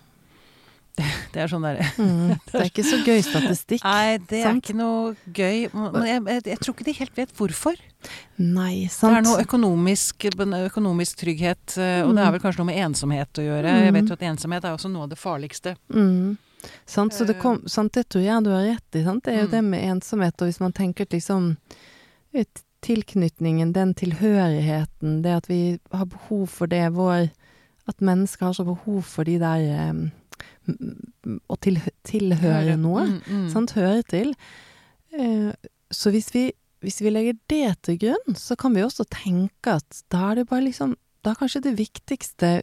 Speaker 1: Det er sånn der
Speaker 3: det er ikke så gøy statistikk.
Speaker 1: Nei, det er ikke noe gøy. Men jeg tror ikke de helt vet hvorfor.
Speaker 3: Nei, sant.
Speaker 1: Det er noe økonomisk trygghet, og det er vel kanskje noe med ensomhet å gjøre. Jeg vet jo at ensomhet er også noe av det farligste.
Speaker 3: Sant, så det tror jeg du har rett i, sant? Det er jo det med ensomhet, og hvis man tenker liksom tilknytningen, den tilhørigheten, det at vi har behov for det, at mennesker har så behov for de der å tilhøre noe, sant, høre til. Så hvis vi legger det til grunn, så kan vi også tenke at da er det bare liksom, da er kanskje det viktigste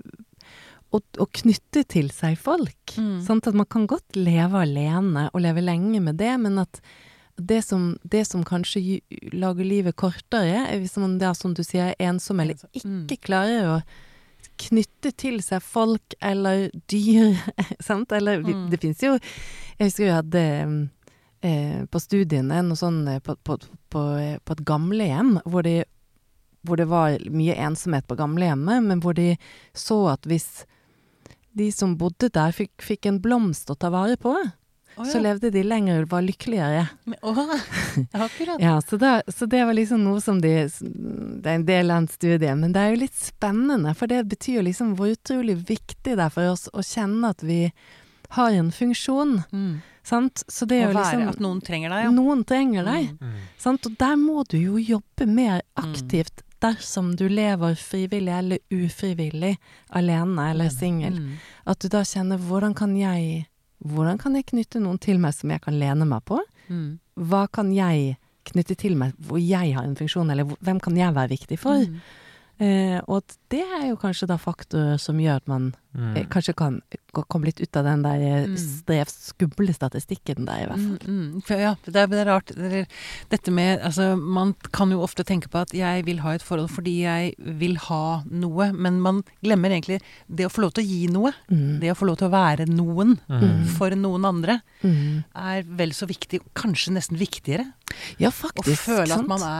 Speaker 3: å knytte til seg folk. Sånn at man kan godt leve alene og leve lenge med det, men at det som kanskje lager livet kortere, hvis man da, som du sier, er ensom eller ikke klarer å knytte til seg folk eller dyr, sant? Eller det finnes jo, jeg husker jeg hadde på studiene noe sånn på et gamlehjem hvor det var mye ensomhet på gamlehjemmet, men hvor de så at hvis de som bodde der fikk en blomst å ta vare på, så levde de lenger og var lykkeligere.
Speaker 1: Akkurat.
Speaker 3: Ja, så det var liksom noe som det er en del av en studie, men det er jo litt spennende, for det betyr jo liksom hvor utrolig viktig det er for oss å kjenne at vi har en funksjon, sant? Så det er jo liksom
Speaker 1: at noen trenger deg, ja.
Speaker 3: Noen trenger deg, sant? Og der må du jo jobbe mer aktivt dersom du lever frivillig eller ufrivillig, alene eller singel. At du da kjenner, hvordan kan jeg knytte noen til meg som jeg kan lene meg på? Hva kan jeg knytte til meg hvor jeg har en funksjon, eller hvem kan jeg være viktig for? Og at det jo kanskje da faktorer som gjør at man kanskje kan komme litt ut av den der skumle statistikken der i hvert fall.
Speaker 1: Ja, det er rart. Dette med, altså, man kan jo ofte tenke på at jeg vil ha et forhold fordi jeg vil ha noe, men man glemmer egentlig det å få lov til å gi noe. Det å få lov til å være noen for noen andre vel så viktig, kanskje nesten viktigere.
Speaker 3: Ja, faktisk.
Speaker 1: Å føle at man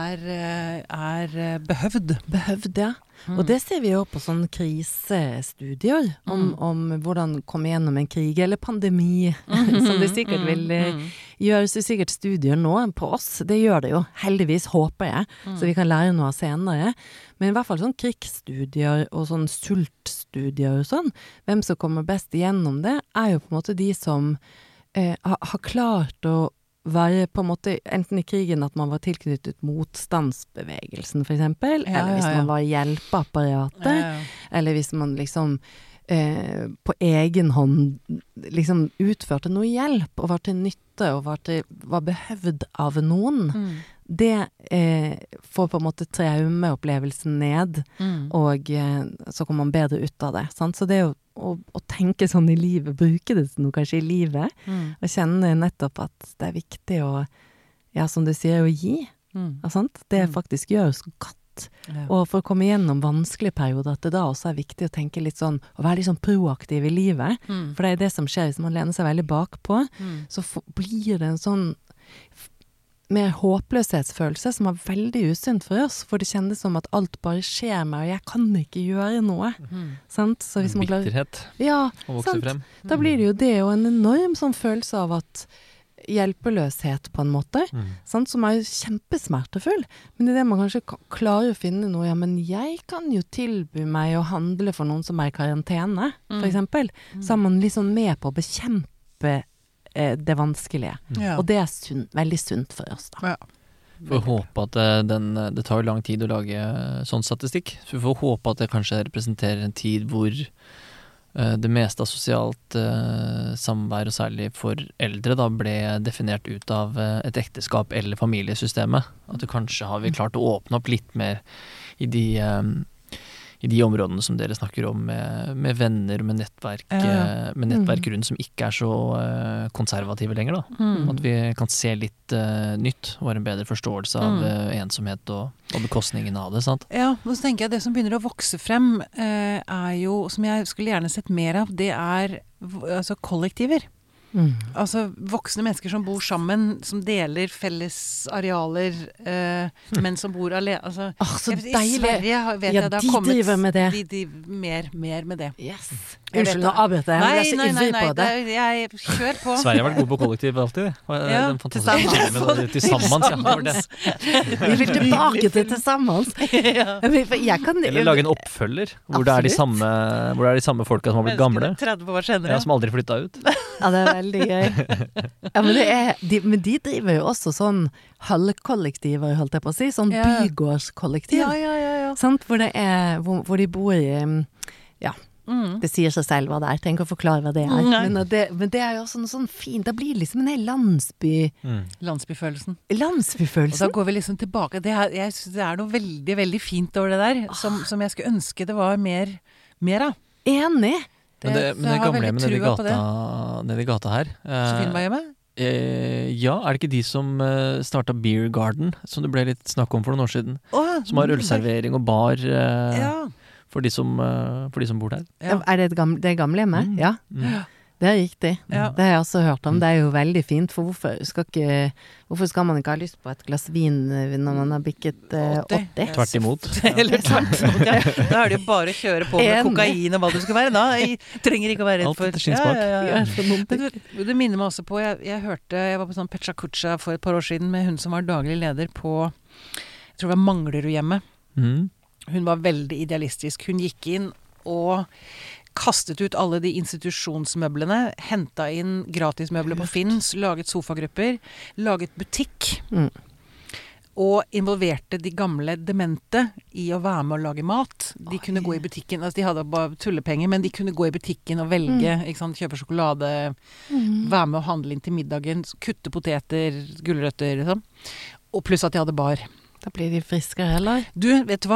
Speaker 1: er behøvd.
Speaker 3: Behøvd, ja. Og det ser vi jo på sånne krisestudier om hvordan komme gjennom en krig eller pandemi, som det sikkert vil gjøres jo sikkert studier nå på oss. Det gjør det jo, heldigvis, håper jeg, så vi kan lære noe senere. Men i hvert fall sånn krigsstudier og sånn sultstudier og sånn, hvem som kommer best igjennom det, jo på en måte de som har klart å være på en måte, enten i krigen at man var tilknyttet motstandsbevegelsen for eksempel, eller hvis man var hjelpeapparatet, eller hvis man liksom på egen hånd liksom utførte noe hjelp og var til nytte og var behøvd av noen. Det får på en måte traumeopplevelsen ned, og så kommer man bedre ut av det. Sant? Så det jo å tenke sånn i livet, bruke det nå kanskje i livet, og kjenne nettopp at det viktig å, ja, som du sier, å gi. Sant? Det faktisk gjøres godt. Og for å komme gjennom vanskelige perioder, at det da også viktig å tenke litt sånn, å være litt sånn proaktiv i livet. For det det som skjer hvis man lener seg veldig bakpå, så blir det en sånn mer håpløshetsfølelse som veldig usynt for oss, for det kjennes som at alt bare skjer meg, og jeg kan ikke gjøre noe. Sant? Så hvis man
Speaker 2: bitterhet å vokse frem.
Speaker 3: Da blir det jo det, og en enorm sånn følelse av at hjelpeløshet på en måte, sant? Som jo kjempesmertefull. Men det det man kanskje klarer å finne noe, ja, men jeg kan jo tilby meg å handle for noen som i karantene, for eksempel. Så man liksom med på å bekjempe det vanskelige. Og det veldig sunt for oss da.
Speaker 2: Vi får håpe at det tar jo lang tid å lage sånn statistikk. Så vi får håpe at det kanskje representerer en tid hvor det meste av sosialt samvær, og særlig for eldre, da ble definert ut av et ekteskap eller familiesystemet. At det kanskje har vi klart å åpne opp litt mer i de områdene som dere snakker om, med venner, med nettverk rundt som ikke så konservative lenger da. At vi kan se litt nytt, og har en bedre forståelse av ensomhet og bekostningen av det, sant?
Speaker 1: Ja, og så tenker jeg det som begynner å vokse frem jo, som jeg skulle gjerne sett mer av, det altså kollektiver. Altså voksne mennesker som bor sammen, som deler felles arealer, men som bor alene. Altså,
Speaker 3: så deilig!
Speaker 1: I Sverige vet jeg det har kommet...
Speaker 3: driver med det.
Speaker 1: De mer med det.
Speaker 3: Yes. Unnskyld, nå avbryter jeg.
Speaker 1: Nei, jeg kjør på.
Speaker 2: Sverige har vært gode på kollektiv alltid. Ja, til sammens.
Speaker 3: Vi vil tilbake til sammens.
Speaker 2: Eller lage en oppfølger, hvor det de samme folka som har blitt gamle.
Speaker 1: 30 år senere.
Speaker 2: Ja, som aldri flyttet ut.
Speaker 3: Ja, det veldig gøy. Ja, men de driver jo også sånn halvkollektiver, holdt jeg på å si, sånn bygårdskollektiv.
Speaker 1: Ja.
Speaker 3: Sant? Hvor de bor i, det sier seg selv hva det tenk å forklare hva det men det jo også noe sånn fint, da blir det liksom en hel
Speaker 1: landsbyfølelsen.
Speaker 3: Og
Speaker 1: da går vi liksom tilbake, jeg synes det noe veldig, veldig fint over det der, som jeg skulle ønske det var mer av.
Speaker 3: Enig!
Speaker 2: Men det gamle nede i gata her
Speaker 1: Sofienberghjemmet?
Speaker 2: Ja, det ikke de som startet Beer Garden, som det ble litt snakk om for noen år siden, som har ølservering og bar for de som bor der.
Speaker 3: Ja. Det det gamle hjemmet? Ja. Det riktig. Det har jeg også hørt om. Det jo veldig fint, for hvorfor skal man ikke ha lyst på et glass vin når man har bikket 80?
Speaker 2: Tvert imot.
Speaker 1: Eller tvert imot, ja. Da det jo bare å kjøre på med kokain og hva det skal være. Da trenger ikke å være redd for...
Speaker 2: Alt etter sin smak.
Speaker 1: Det minner meg også på, jeg var på sånn Pecha Kucha for et par år siden med hun som var daglig leder på, jeg tror det var Manglerudhjemmet. Hun var veldig idealistisk. Hun gikk inn og kastet ut alle de institusjonsmøblene, hentet inn gratismøbler på Finns, laget sofagrupper, laget butikk, og involverte de gamle demente i å være med å lage mat. De kunne gå i butikken, altså de hadde bare tullepenger, men de kunne gå i butikken og velge, ikke sant, kjøpe sjokolade, være med å handle inn til middagen, kutte poteter, gulrøtter, liksom. Og pluss at de hadde bar.
Speaker 3: Da blir de friskere, eller?
Speaker 1: Du, vet du hva?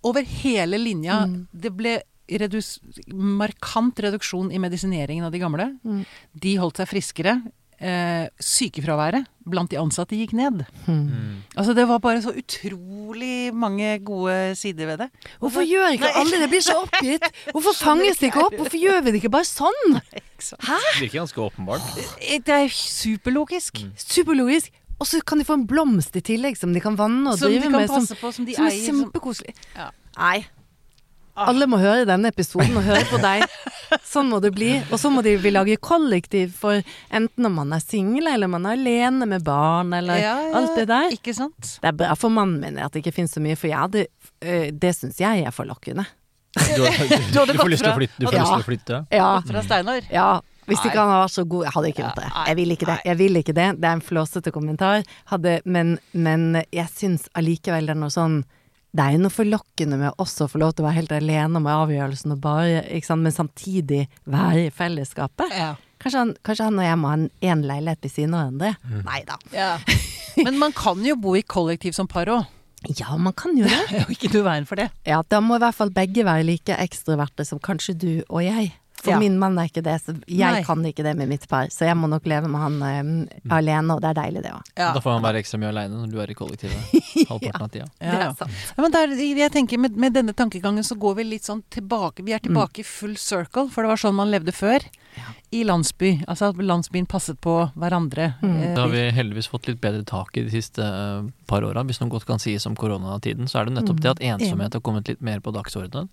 Speaker 1: over hele linja. Det ble markant reduksjon i medisineringen av de gamle. De holdt seg friskere. Sykefraværet blant de ansatte gikk ned. Altså det var bare så utrolig mange gode sider ved det.
Speaker 3: Hvorfor gjør ikke alle det? Blir så oppgitt. Hvorfor fanges det ikke opp? Hvorfor gjør vi det ikke bare sånn?
Speaker 2: Hæ? Det virker ganske åpenbart.
Speaker 1: Det er superlogisk.
Speaker 3: Superlogisk. Og så kan de få en blomst i tillegg som de kan vanne og drive med.
Speaker 1: Som de kan passe på, som de eier.
Speaker 3: Som er kjempekoselig. Nei. Alle må høre denne episoden og høre på deg. Sånn må det bli. Og så må vi lage kollektiv for enten om man er single, eller man er alene med barn, eller alt det der.
Speaker 1: Ikke sant?
Speaker 3: Det er bra for mannen min at det ikke finnes så mye, for det synes jeg er forlokkende.
Speaker 2: Du får lyst til å flytte? Du får lyst til å flytte?
Speaker 3: Ja.
Speaker 1: Fra Steinar?
Speaker 3: Ja. Hvis ikke han var så god, jeg hadde ikke gjort det. Jeg vil ikke det. Det er en flåsete kommentar. Men jeg synes allikevel det er noe sånn. Det er jo noe forlokkende med også å få lov til å være helt alene med avgjørelsen og bare, ikke sant, men samtidig være i fellesskapet. Ja. Kanskje han og jeg må ha en leilighet i siden av hverandre? Neida.
Speaker 1: Ja. Men man kan jo bo i kollektiv som par også.
Speaker 3: Ja, man kan jo det.
Speaker 1: Det er jo ikke noe veien for det.
Speaker 3: Ja, da må i hvert fall begge være like ekstroverte som kanskje du og jeg. For min mann er ikke det, så jeg kan ikke det med mitt par. Så jeg må nok leve med han alene, og det er deilig det også.
Speaker 2: Ja. Da får han være ekstra mye alene når du er i kollektivet. Halvparten av tida.
Speaker 3: Det er sant.
Speaker 1: Ja, men jeg tenker med denne tankegangen så går vi litt sånn tilbake. Vi er tilbake i full circle, for det var sånn man levde før. I landsby. Altså at landsbyen passet på hverandre.
Speaker 2: Da har vi heldigvis fått litt bedre tak i de siste par årene. Hvis noen godt kan sies om koronatiden, så er det nettopp det at ensomhet har kommet litt mer på dagsordenen.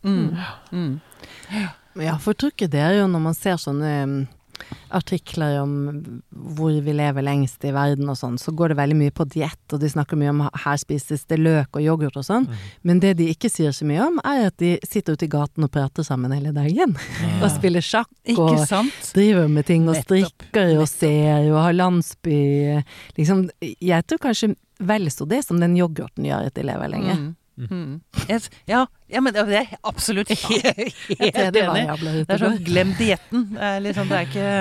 Speaker 3: Ja, for tror ikke det er jo når man ser sånne artikler om hvor vi lever lengst i verden og sånn, så går det veldig mye på diett, og de snakker mye om her spises det løk og yoghurt og sånn, men det de ikke sier så mye om er at de sitter ute i gaten og prater sammen hele dagen, og spiller sjakk og driver med ting og strikker og ser og har landsby, liksom, jeg tror kanskje vel så det som den yoghurten gjør at de lever lenger.
Speaker 1: Ja, men det er absolutt helt enig. Det er sånn, glem dietten. Det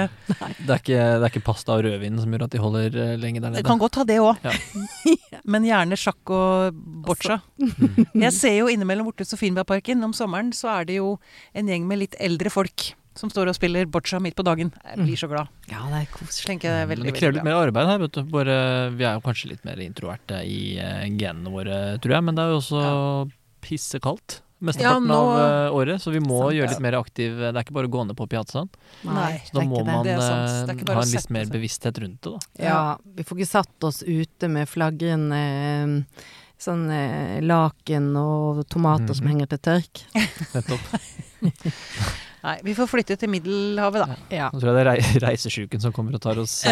Speaker 2: er ikke pasta og rødvin som gjør at de holder lenge der nede.
Speaker 1: Det kan godt ha det også. Men gjerne sjakk og boccia. Jeg ser jo innimellom borte i Sofienbergparken om sommeren, så er det jo en gjeng med litt eldre folk som står og spiller boccia midt på dagen. Jeg blir så glad.
Speaker 3: Ja, det er koselig.
Speaker 2: Det krever litt mer arbeid her, vet du. Vi er jo kanskje litt mer introverte i genene våre, tror jeg, men det er jo også pissekaldt mesteparten av året, så vi må gjøre litt mer aktiv. Det er ikke bare å gå ned på piazzaen.
Speaker 3: Nei,
Speaker 2: så da må man ha en litt mer
Speaker 3: seg.
Speaker 2: bevissthet rundt det, da.
Speaker 3: Ja, vi får ikke satt oss ute med flagrende sånn laken og tomater som henger til tørk.
Speaker 2: Nettopp.
Speaker 1: Nei, vi får flytte til Middelhavet da.
Speaker 2: Ja. Nå tror jeg det er reisesjuken som kommer og tar oss.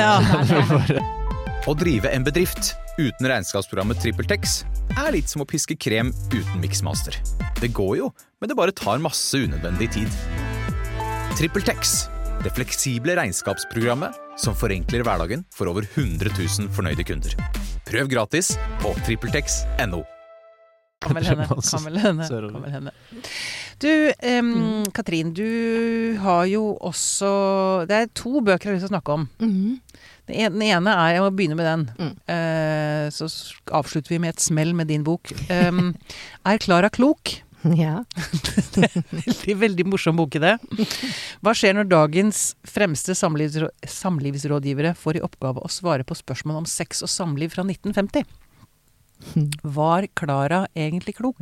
Speaker 4: Å drive en bedrift uten regnskapsprogrammet TrippelTex er litt som å piske krem uten Mixmaster. Det går jo, men det bare tar masse unødvendig tid. TrippelTex, det fleksible regnskapsprogrammet som forenkler hverdagen for over 100 000 fornøyde kunder. Prøv gratis på trippeltex.no.
Speaker 1: Kan vel hende. Du, Katrin, du har jo også, det er 2 bøker jeg har lyst til å snakke om. Den ene er, jeg må begynne med den, så avslutter vi med et smell med din bok. Er Klara klok?
Speaker 3: Ja.
Speaker 1: Det er en veldig morsom bok i det. Hva skjer når dagens fremste samlivsrådgivere får i oppgave å svare på spørsmål om sex og samliv fra 1950? Var Klara egentlig klok?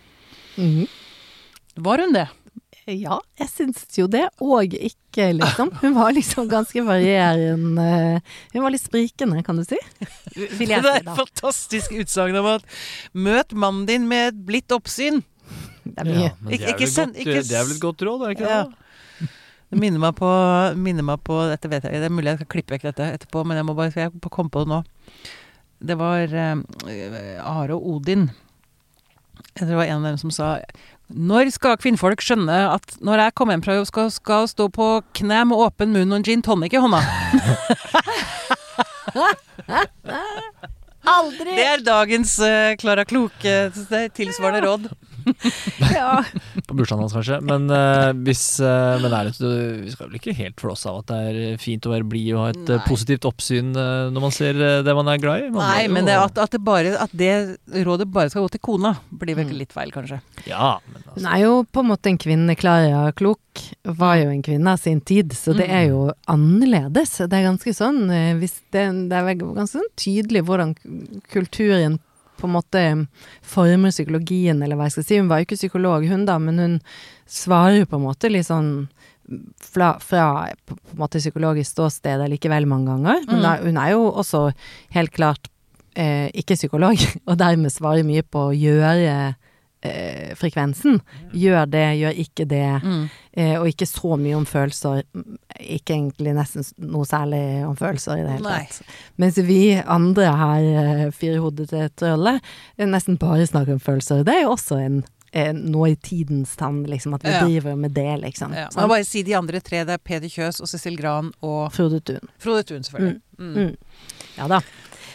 Speaker 1: Var hun det?
Speaker 3: Ja, jeg synes jo det, og ikke liksom. Hun var liksom ganske varierende. Hun var litt sprikende, kan du si.
Speaker 1: Det er et fantastisk utsagn om at møt mannen din med et blitt oppsyn.
Speaker 3: Det er mye.
Speaker 2: Det er vel et godt råd, er det ikke det?
Speaker 1: Det minner meg på, dette vet jeg, det er mulig jeg skal klippe vekk dette etterpå, men jeg må komme på det nå. Det var Are og Odin. Det var en av dem som sa, når skal kvinnfolk skjønne at når jeg kommer hjem fra jobb skal stå på kne med åpen munn og en gin tonic i hånda?
Speaker 3: Aldri!
Speaker 1: Det dagens Klara Kloke tilsvarende råd.
Speaker 3: Ja.
Speaker 2: På bursdagen hans kanskje. Men, men vi skal vel ikke helt flåse av at det fint å være blid og ha et positivt oppsyn når man ser det man glad i.
Speaker 1: Nei, men at det rådet bare skal gå til kona, blir vel litt feil kanskje.
Speaker 2: Ja, men altså.
Speaker 3: Hun jo på en måte en kvinne. Klara Klok var jo en kvinne av sin tid, så det jo annerledes. Det ganske sånn, det ganske sånn tydelig hvordan kulturen på en måte former psykologien, eller hva jeg skal si. Hun var jo ikke psykolog, hun da, men hun svarer jo på en måte litt sånn fra på en måte psykologisk ståsted likevel mange ganger. Men hun jo også helt klart ikke psykolog, og dermed svarer mye på å gjøre frekvensen. Gjør det, gjør ikke det, og ikke så mye om følelser, ikke egentlig nesten noe særlig om følelser i det hele tatt. Mens vi andre her, firehodete trølle, nesten bare snakker om følelser. Det jo også nå i tidens tann, liksom, at vi driver med det, liksom.
Speaker 1: Ja. Man bare si de andre tre, det Peder Kjøs og Cecil Gran og
Speaker 3: Frode Thun.
Speaker 1: Frode Thun, selvfølgelig.
Speaker 3: Ja da.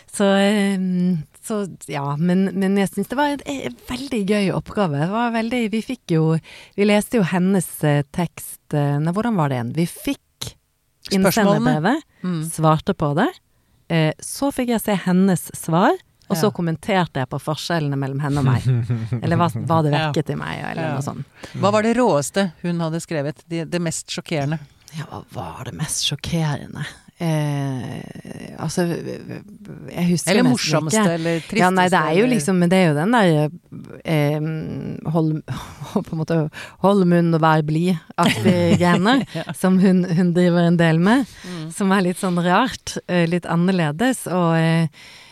Speaker 3: Så ja, men jeg synes det var en veldig gøy oppgave. Det var veldig, vi leste jo hennes tekst, hvordan var det igjen? Vi fikk innsenderbrevet, svarte på det, så fikk jeg se hennes svar, og så kommenterte jeg på forskjellene mellom henne og meg. Eller hva det vekket i meg, eller noe sånt.
Speaker 1: Hva var det råeste hun hadde skrevet? Det mest sjokkerende?
Speaker 3: Ja, hva var det mest sjokkerende? Altså, jeg husker
Speaker 1: eller morsomste, eller tristeste.
Speaker 3: Ja, nei, det jo liksom, men det jo den der på en måte hold munn og vær blid-aktige gener, som hun driver en del med, som litt sånn rart, litt annerledes, og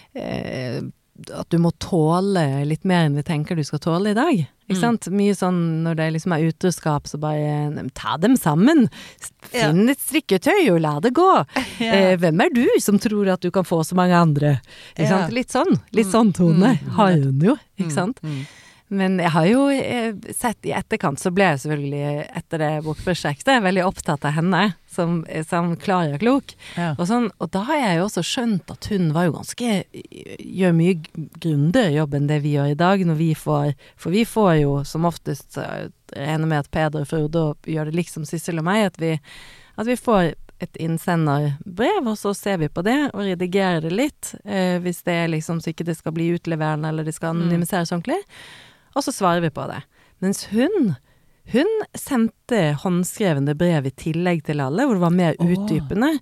Speaker 3: at du må tåle litt mer enn vi tenker du skal tåle i dag. Ikke sant? Mye sånn, når det liksom utroskap, så bare ta dem sammen. Finn et strikketøy og la det gå. Hvem du som tror at du kan få så mange andre? Ikke sant? Litt sånn tone har hun jo, ikke sant? Men jeg har jo sett i etterkant, så ble jeg selvfølgelig etter det bokprosjektet veldig opptatt av henne, som Klara Klok. Og da har jeg jo også skjønt at hun var jo gjør mye grundigere jobb enn det vi gjør i dag, for vi får jo som oftest, regner med at Peder og Frode gjør det liksom Sissel og meg, at vi får et innsenderbrev, og så ser vi på det, og redigerer det litt, hvis det liksom så ikke det skal bli utleverende, eller det skal anonymiseres ordentlig. Og så svarer vi på det. Mens hun sendte håndskrevende brev i tillegg til alle, hvor det var mer utdypende,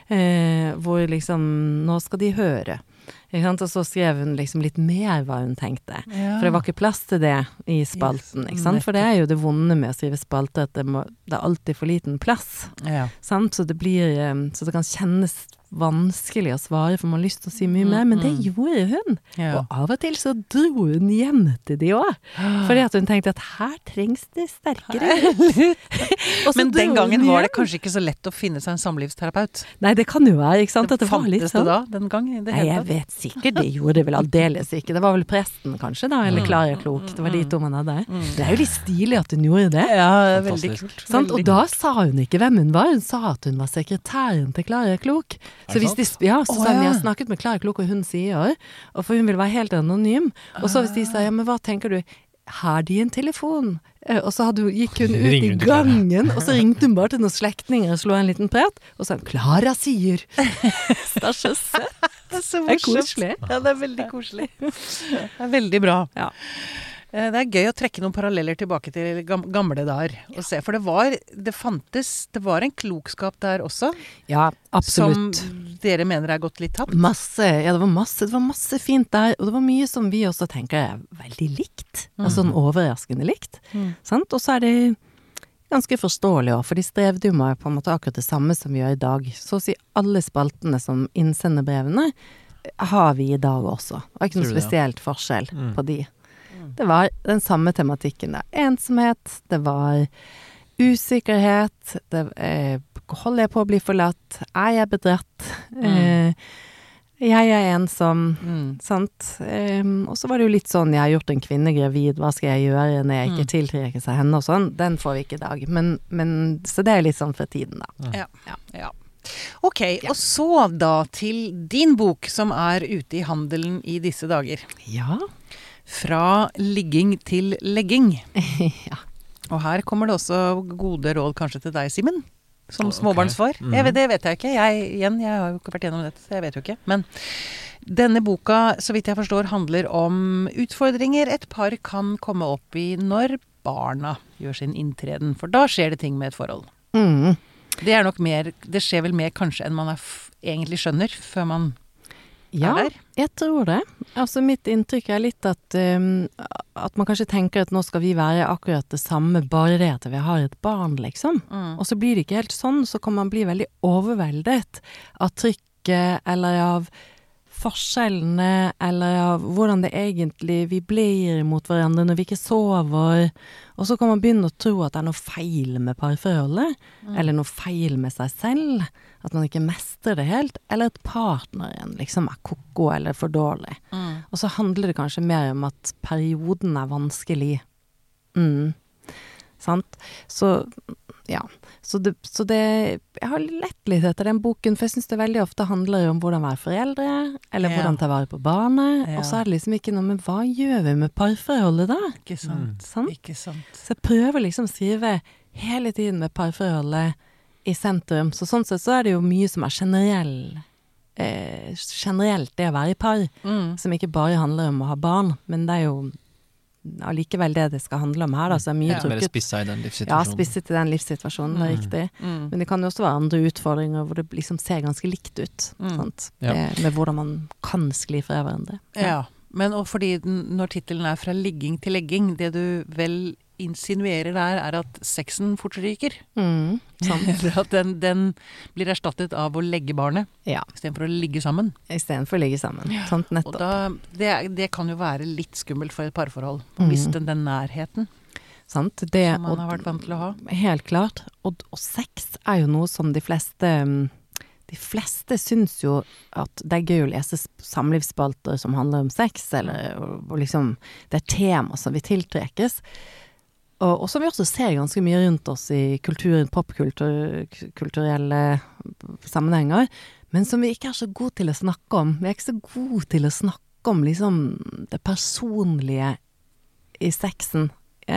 Speaker 3: hvor liksom, nå skal de høre. Og så skrev hun liksom litt mer hva hun tenkte. For det var ikke plass til det i spalten, ikke sant? For det jo det vonde med å skrive spalter, at det alltid for liten plass. Sant? Så det kan kjennes vanskelig å svare, for man har lyst til å si mye mer, men det gjorde hun. Og av og til så dro hun hjem til de også, fordi at hun tenkte at her trengs det sterkere.
Speaker 1: Men den gangen var det kanskje ikke så lett å finne seg en samlivsterapeut.
Speaker 3: Nei, det kan jo være, ikke sant? At det var litt sånn.
Speaker 1: Fantes det da, den gang?
Speaker 3: Nei, jeg vet sikkert, det gjorde det vel aldeles ikke. Det var vel presten kanskje da, eller Klara Klok. Det var de to man hadde. Det jo litt stilig at hun gjorde det.
Speaker 1: Ja, veldig kult.
Speaker 3: Og da sa hun ikke hvem hun var. Hun sa at hun var sekretæren til Klara Klok. Så hvis de, så sa hun, jeg har snakket med Klara Klok, og hun sier, og for hun vil være helt anonym. Og så hvis de sa, ja, men hva tenker du? Har de en telefon? Og så gikk hun ut i gangen, og så ringte hun bare til noen slektninger og slå en liten prat, og sa, Klara sier. Det så søtt.
Speaker 1: Det så koselig. Ja, det veldig koselig. Det veldig bra. Ja. Det gøy å trekke noen paralleller tilbake til gamle dager og se, for det var en klokskap der også. Ja, absolutt. Som dere mener gått litt tapt. Masse, det var masse fint der, og det var mye som vi også tenker veldig likt, og sånn overraskende likt. Sant? Og så det ganske forståelig også, for de strevde jo med på en måte akkurat det samme som vi gjør i dag. Så å si alle spaltene som innsender brevene har vi i dag også. Det var ikke noe spesielt forskjell på de. Det var den samme tematikken der. Ensomhet, det var usikkerhet, holder jeg på å bli forlatt? Jeg bedratt? Jeg ensom, sant? Og så var det jo litt sånn, jeg har gjort en kvinne gravid, hva skal jeg gjøre når jeg ikke tiltrekker seg henne og sånn? Den får vi ikke i dag, men så det litt sånn for tiden da. Ja. Ok, og så da til din bok som ute I handelen I disse dager.
Speaker 3: Ja.
Speaker 1: Fra ligging til legging.
Speaker 3: Ja.
Speaker 1: Og her kommer det også gode råd kanskje til deg, Simen, som
Speaker 2: Ok.
Speaker 1: småbarnsfar. Det vet jeg ikke. Jeg har jo ikke vært gjennom dette, så jeg vet jo ikke. Men denne boka, så vidt jeg forstår, handler om utfordringer et par kan komme opp I når barna gjør sin inntreden. For da skjer det ting med et forhold.
Speaker 3: Mm.
Speaker 1: Det nok mer, det skjer vel mer kanskje enn man egentlig skjønner før man
Speaker 3: Ja,
Speaker 1: der?
Speaker 3: jeg tror det. Altså mitt inntrykk litt at man kanskje tenker at nå skal vi være akkurat det samme, bare det at vi har et barn, liksom. Og så blir det ikke helt sånn, så kan man bli veldig overveldet av trykket, eller av forskjellene, eller av hvordan det egentlig vi blir mot hverandre når vi ikke sover. Og så kan man begynne å tro at det noe feil med parforholdet, eller noe feil med seg selv, at man ikke mestrer det helt, eller at partneren liksom koko eller for dårlig. Og så handler det kanskje mer om at perioden vanskelig. Sant? Så, ja. Så det, jeg har lett litt etter den boken, for jeg synes det veldig ofte handler om hvordan være foreldre, eller hvordan ta vare på barnet, og så det liksom ikke noe med hva gjør vi med parforholdet da?
Speaker 1: Ikke sant.
Speaker 3: Sant?
Speaker 1: Ikke sant.
Speaker 3: Så jeg prøver liksom å skrive hele tiden med parforholdet I sentrum, så sånn sett så det jo mye som generelt det å være I par, som ikke bare handler om å ha barn, men det jo allikevel det skal handle om her da, så mye trukket.
Speaker 2: Mer spisset I den livssituasjonen.
Speaker 3: Ja, spisset I den livssituasjonen, det riktig. Men det kan jo også være andre utfordringer hvor det liksom ser ganske likt ut, sant? Med hvordan man kan skli fra hverandre.
Speaker 1: Ja, men og fordi når titelen fra ligging til legging, det du vel insinuerer der at sexen fort ryker.
Speaker 3: Sant.
Speaker 1: Eller at den blir erstattet av å legge barnet, I stedet for å ligge sammen.
Speaker 3: I stedet for å ligge sammen, sant, nettopp.
Speaker 1: Og da, det kan jo være litt skummelt for et parforhold, hvis den nærheten
Speaker 3: sant, det,
Speaker 1: som man har vært vant til å ha.
Speaker 3: Helt klart, og sex jo noe som de fleste syns jo at det gøy å lese samlivsspalter som handler om sex, eller og liksom, det tema som vi tiltrekkes. Og som vi også ser ganske mye rundt oss I kulturen, popkulturelle sammenhenger, men som vi ikke så gode til å snakke om. Vi ikke så gode til å snakke om liksom det personlige I sexen.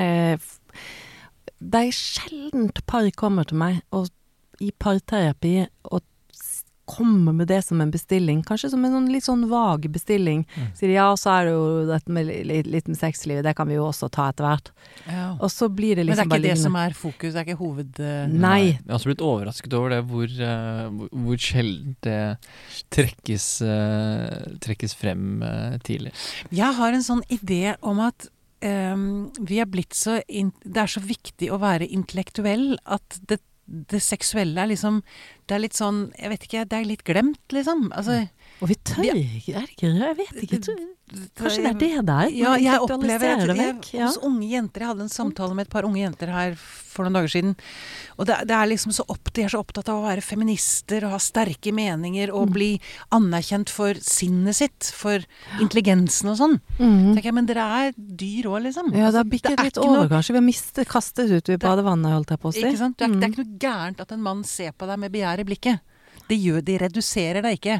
Speaker 3: Det sjeldent par kommer til meg og I parterapi og kommer med det som en bestilling, kanskje som en litt sånn vag bestilling. Sier ja, så det jo dette med litt med sexlivet, det kan vi jo også ta etter hvert. Og så blir det liksom
Speaker 1: men det ikke det som fokus, det ikke hoved...
Speaker 3: Nei.
Speaker 2: Jeg har også blitt overrasket over det, hvor sjelden det trekkes frem tidlig. Jeg
Speaker 1: har en sånn idé om at vi blitt så... det så viktig å være intellektuell at det seksuelle liksom, det litt sånn, jeg vet ikke, det litt glemt, liksom. Altså,
Speaker 3: og vi tør ikke, det ikke, jeg vet ikke, kanskje det det der?
Speaker 1: Ja, jeg opplever hos unge jenter, jeg hadde en samtale med et par unge jenter her for noen dager siden, og det liksom så de så opptatt av å være feminister og ha sterke meninger og bli anerkjent for sinnet sitt, for intelligensen og sånn. Tenker jeg, men dere dyr også, liksom.
Speaker 3: Ja, det har bikket litt over, kanskje. Vi har kastet ut I badevannet, holdt jeg på å si.
Speaker 1: Ikke sant? Det ikke noe gærent at en mann ser på deg med begjær I blikket. De reduserer deg ikke.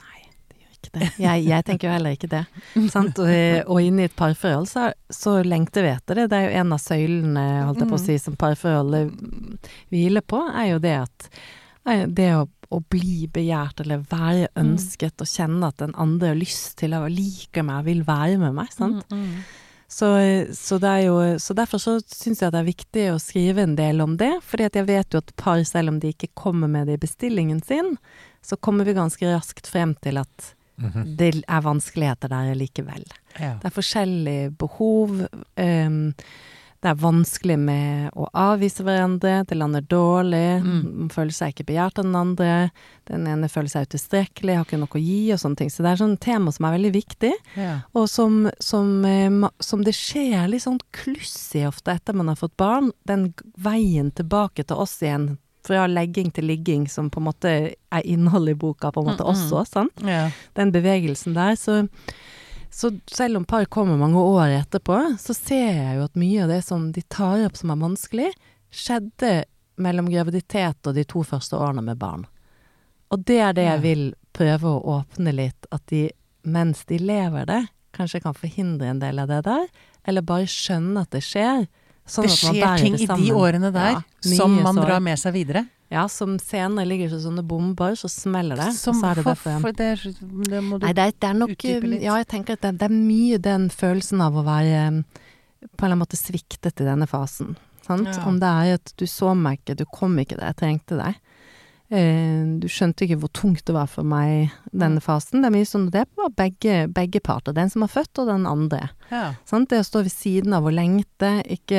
Speaker 3: Jeg tenker jo heller ikke det, sant? Og inne I et parforhold så lengter vi etter det. Det jo en av søylene, holdt jeg på å si, som parforholdet hviler på, jo det at det å bli begjært eller være ønsket og kjenne at den andre har lyst til å like meg, vil være med meg, sant? Så derfor så synes jeg at det viktig å skrive en del om det, fordi at jeg vet jo at par, selv om de ikke kommer med det I bestillingen sin, så kommer vi ganske raskt frem til at det vanskeligheter der likevel. Det forskjellige behov, det vanskelig med å avvise hverandre, det lander dårlig, man føler seg ikke begjært av den andre, den ene føler seg utilstrekkelig, har ikke noe å gi og sånne ting. Så det sånn tema som veldig viktig, og som det skjer litt sånn klussig ofte etter man har fått barn, den veien tilbake til oss igjen, fra legging til ligging, som på en måte innhold I boka på en måte også, sant? Den bevegelsen der, så selv om par kommer mange år etterpå, så ser jeg jo at mye av det som de tar opp som vanskelig, skjedde mellom graviditet og de 2 første årene med barn. Og det er det jeg vil prøve å åpne litt, at de, mens de lever det, kanskje kan forhindre en del av det der, eller bare skjønne at det skjer. Sånn
Speaker 1: det skjer ting i de årene der, som man drar med seg videre.
Speaker 3: Ja, som senere ligger så sånne bomber, så smeller det.
Speaker 1: Som
Speaker 3: så er det
Speaker 1: for det må du
Speaker 3: Nei, det er nok,
Speaker 1: utdype litt.
Speaker 3: ja, jeg tenker at det er mye den følelsen av å være på en eller annen måte sviktet i denne fasen. Sant?
Speaker 1: Ja.
Speaker 3: Om det er at du så meg ikke, du kom ikke der, jeg trengte deg. Du skjønte ikke hvor tungt det var for meg, denne fasen. Det er mye sånn, det var begge parter. Den som har født, og den andre.
Speaker 1: Ja.
Speaker 3: Sant? Det å stå ved siden av og lengte,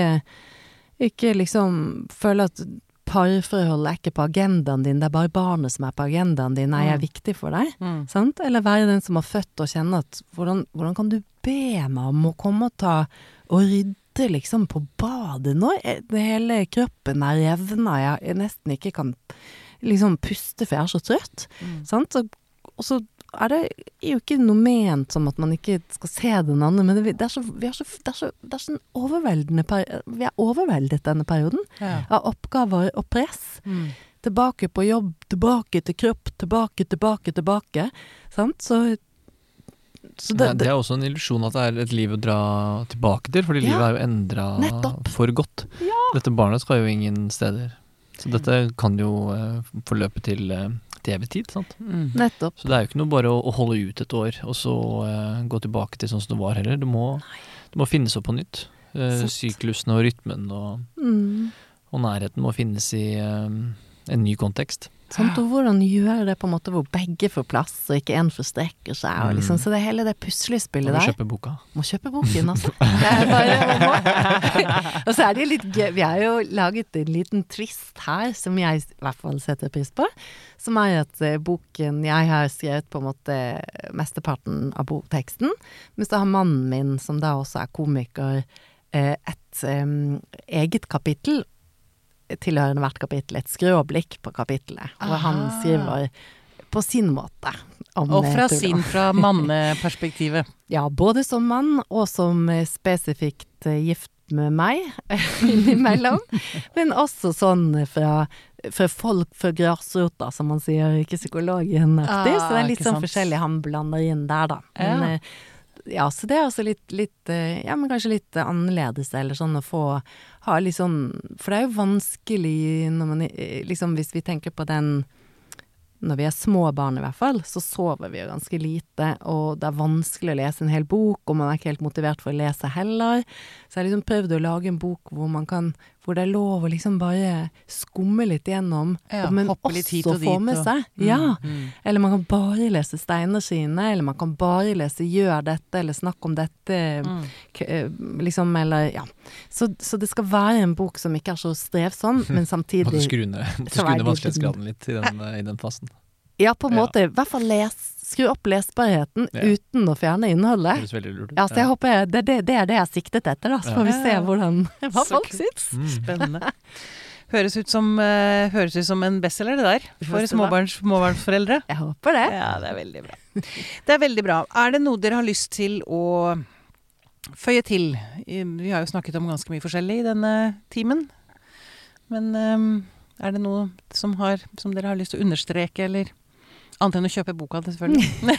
Speaker 3: ikke liksom føle at parforhold er ikke på agendaen din, det er bare barnet som er på agendaen din, nei, er viktig for deg. Sant? Eller være den som har født og kjenne at hvordan kan du be meg om å komme og rydde liksom på badet nå? Det hele kroppen er revna, jeg nesten ikke kan liksom puste, for jeg er så trøtt. Sant? Og så er det jo ikke noe ment som at man ikke skal se den andre, men det er sånn overveldende vi er overveldet denne perioden av oppgaver og press. Tilbake på jobb, tilbake til kropp, tilbake. Sant? Så
Speaker 2: det er også en illusjon at det er et liv å dra tilbake til, fordi livet er jo endret for godt. Dette barnet skal jo ingen steder. Så dette kan jo forløpe til evig tid, sant?
Speaker 3: Nettopp.
Speaker 2: Så det er jo ikke noe bare å holde ut et år, og så gå tilbake til sånn som det var heller. Det må finnes opp på nytt. Syklusene og rytmen og nærheten må finnes i en ny kontekst.
Speaker 3: Sant, og hvordan gjør det på en måte hvor begge får plass, og ikke en forstrekker seg, og liksom, så det hele det puslespillet der.
Speaker 2: Må kjøpe boka.
Speaker 3: Må kjøpe boken, altså. Det er bare og så er det litt gøy, vi har jo laget en liten twist her, som jeg i hvert fall setter pris på, som er at boken, jeg har skrevet på en måte mesteparten av teksten, mens da har mannen min, som da også er komiker, et eget kapittel, tilhørende hvert kapittel, et skråblikk på kapittelet, hvor han skriver på sin måte.
Speaker 1: Fra manneperspektivet.
Speaker 3: Ja, både som mann, og som spesifikt gift med meg, innimellom, men også sånn fra folk fra grasrota, som man sier, ikke psykologen-aktig, så det er litt sånn forskjellig han blander inn der da. Men, ja, så det er også litt ja, men kanskje litt annerledes, eller sånn å ha litt sånn, for det er jo vanskelig når man, liksom hvis vi tenker på den, når vi er små barn i hvert fall, så sover vi jo ganske lite, og det er vanskelig å lese en hel bok, og man er ikke helt motivert for å lese heller. Så jeg har liksom prøvd å lage en bok hvor det er lov å liksom bare skumme litt gjennom, men også få med seg. Eller man kan bare lese Steiner sine, eller man kan bare lese Gjør dette, eller Snakk om dette, liksom, eller Så det skal være en bok som ikke er så strevsom, men samtidig
Speaker 2: Må du skru ned vanskelighetsgraden litt i den fasen.
Speaker 3: Ja, på en måte, i hvert fall skru opp lesbarheten uten å fjerne innholdet.
Speaker 2: Det høres veldig lurt ut.
Speaker 3: Ja, så jeg håper det er det jeg har siktet etter da, så får vi se hva folk syns.
Speaker 1: Spennende. Høres ut som en bestseller det der, for småbarnsforeldre.
Speaker 3: Jeg håper det.
Speaker 1: Ja, det er veldig bra. Det er veldig bra. Er det noe dere har lyst til å føye til? Vi har jo snakket om ganske mye forskjellig i denne timen, men er det noe som dere har lyst til å understreke, eller annet enn å kjøpe boka, det selvfølgelig.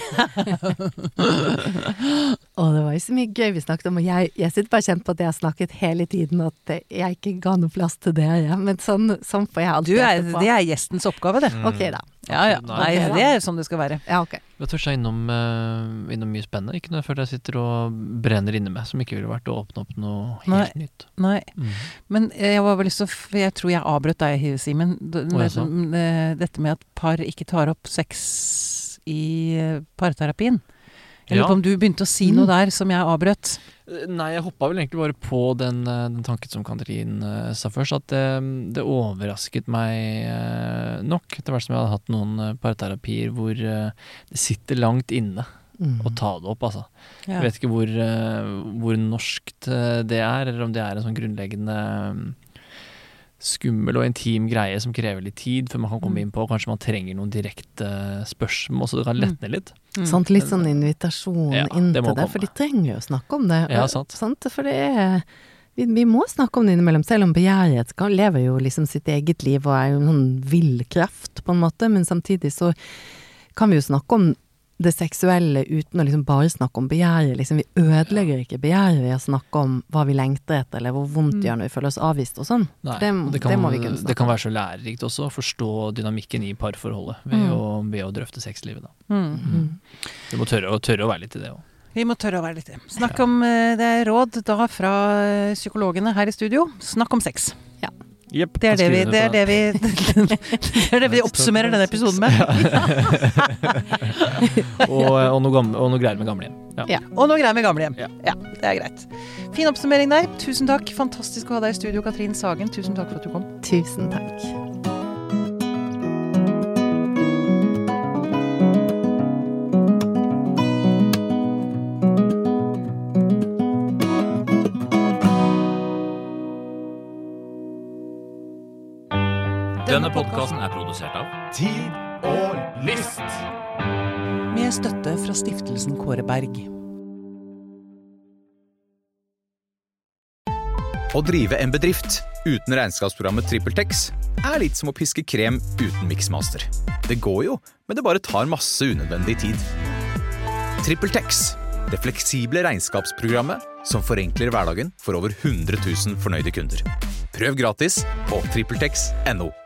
Speaker 3: Det var jo så mye gøy vi snakket om, og jeg sitter bare kjent på at jeg har snakket hele tiden, at jeg ikke ga noe plass til dere, men sånn får jeg alltid etterpå.
Speaker 1: Det er gjestens oppgave, det.
Speaker 3: Ok da.
Speaker 1: Ja. Nei, det er sånn det skal være.
Speaker 3: Ja, ok.
Speaker 2: Jeg tør seg innom mye spennende, ikke noe jeg føler jeg sitter og brenner inne med, som ikke ville vært å åpne opp noe helt nytt.
Speaker 1: Nei, men jeg var vel lyst til, for jeg tror jeg avbrøt deg, Simen, dette med at par ikke tar opp sex i parterapien. Eller om du begynte å si noe der som jeg avbrøt.
Speaker 2: Nei, jeg hoppet vel egentlig bare på den tanken som Katrin sa først, at det overrasket meg nok, etter hvert som jeg hadde hatt noen parterapier hvor det sitter langt inne å ta det opp, altså. Jeg vet ikke hvor norskt det er, eller om det er en sånn grunnleggende skummel og intim greie som krever litt tid før man kan komme inn på, kanskje man trenger noen direkte spørsmål, så det kan lette litt.
Speaker 3: Sånn, litt sånn invitasjon inn til det, for de trenger jo å snakke om det.
Speaker 2: Ja, sant.
Speaker 3: For det er Vi må snakke om det innimellom, selv om begjæret lever jo liksom sitt eget liv og jo en sånn vill kraft på en måte, men samtidig så kan vi jo snakke om det seksuelle uten å liksom bare snakke om begjæret. Liksom, vi ødelegger ikke begjæret ved å snakke om hva vi lengter etter, eller hvor vondt gjør når vi føler oss avvist og sånn.
Speaker 2: Nei,
Speaker 3: det må vi kunne snakke
Speaker 2: det kan være så lærerikt også, å forstå dynamikken i parforholdet ved å drøfte sexlivet. Da. Vi må tørre å være litt i det også.
Speaker 1: Vi må tørre å være litt i. Snakk om det råd da fra psykologene her i studio. Snakk om sex.
Speaker 3: Ja.
Speaker 2: Yep,
Speaker 1: det er det vi oppsummerer denne episoden med.
Speaker 2: og noe greier med gamlehjem.
Speaker 1: Ja. Og noe greier med gamlehjem. Ja, det er greit. Fin oppsummering der. Tusen takk. Fantastisk å ha deg i studio, Katrin Sagen. Tusen takk for at du kom.
Speaker 3: Tusen takk.
Speaker 4: Denne podcasten er produsert av
Speaker 5: Tid og Lyst.
Speaker 1: Med støtte fra Stiftelsen Kåre Berg.
Speaker 4: Å drive en bedrift uten regnskapsprogrammet TrippelTex er litt som å piske krem uten Mixmaster. Det går jo, men det bare tar masse unødvendig tid. TrippelTex, det fleksible regnskapsprogrammet som forenkler hverdagen for over 100 000 fornøyde kunder. Prøv gratis på trippeltex.no.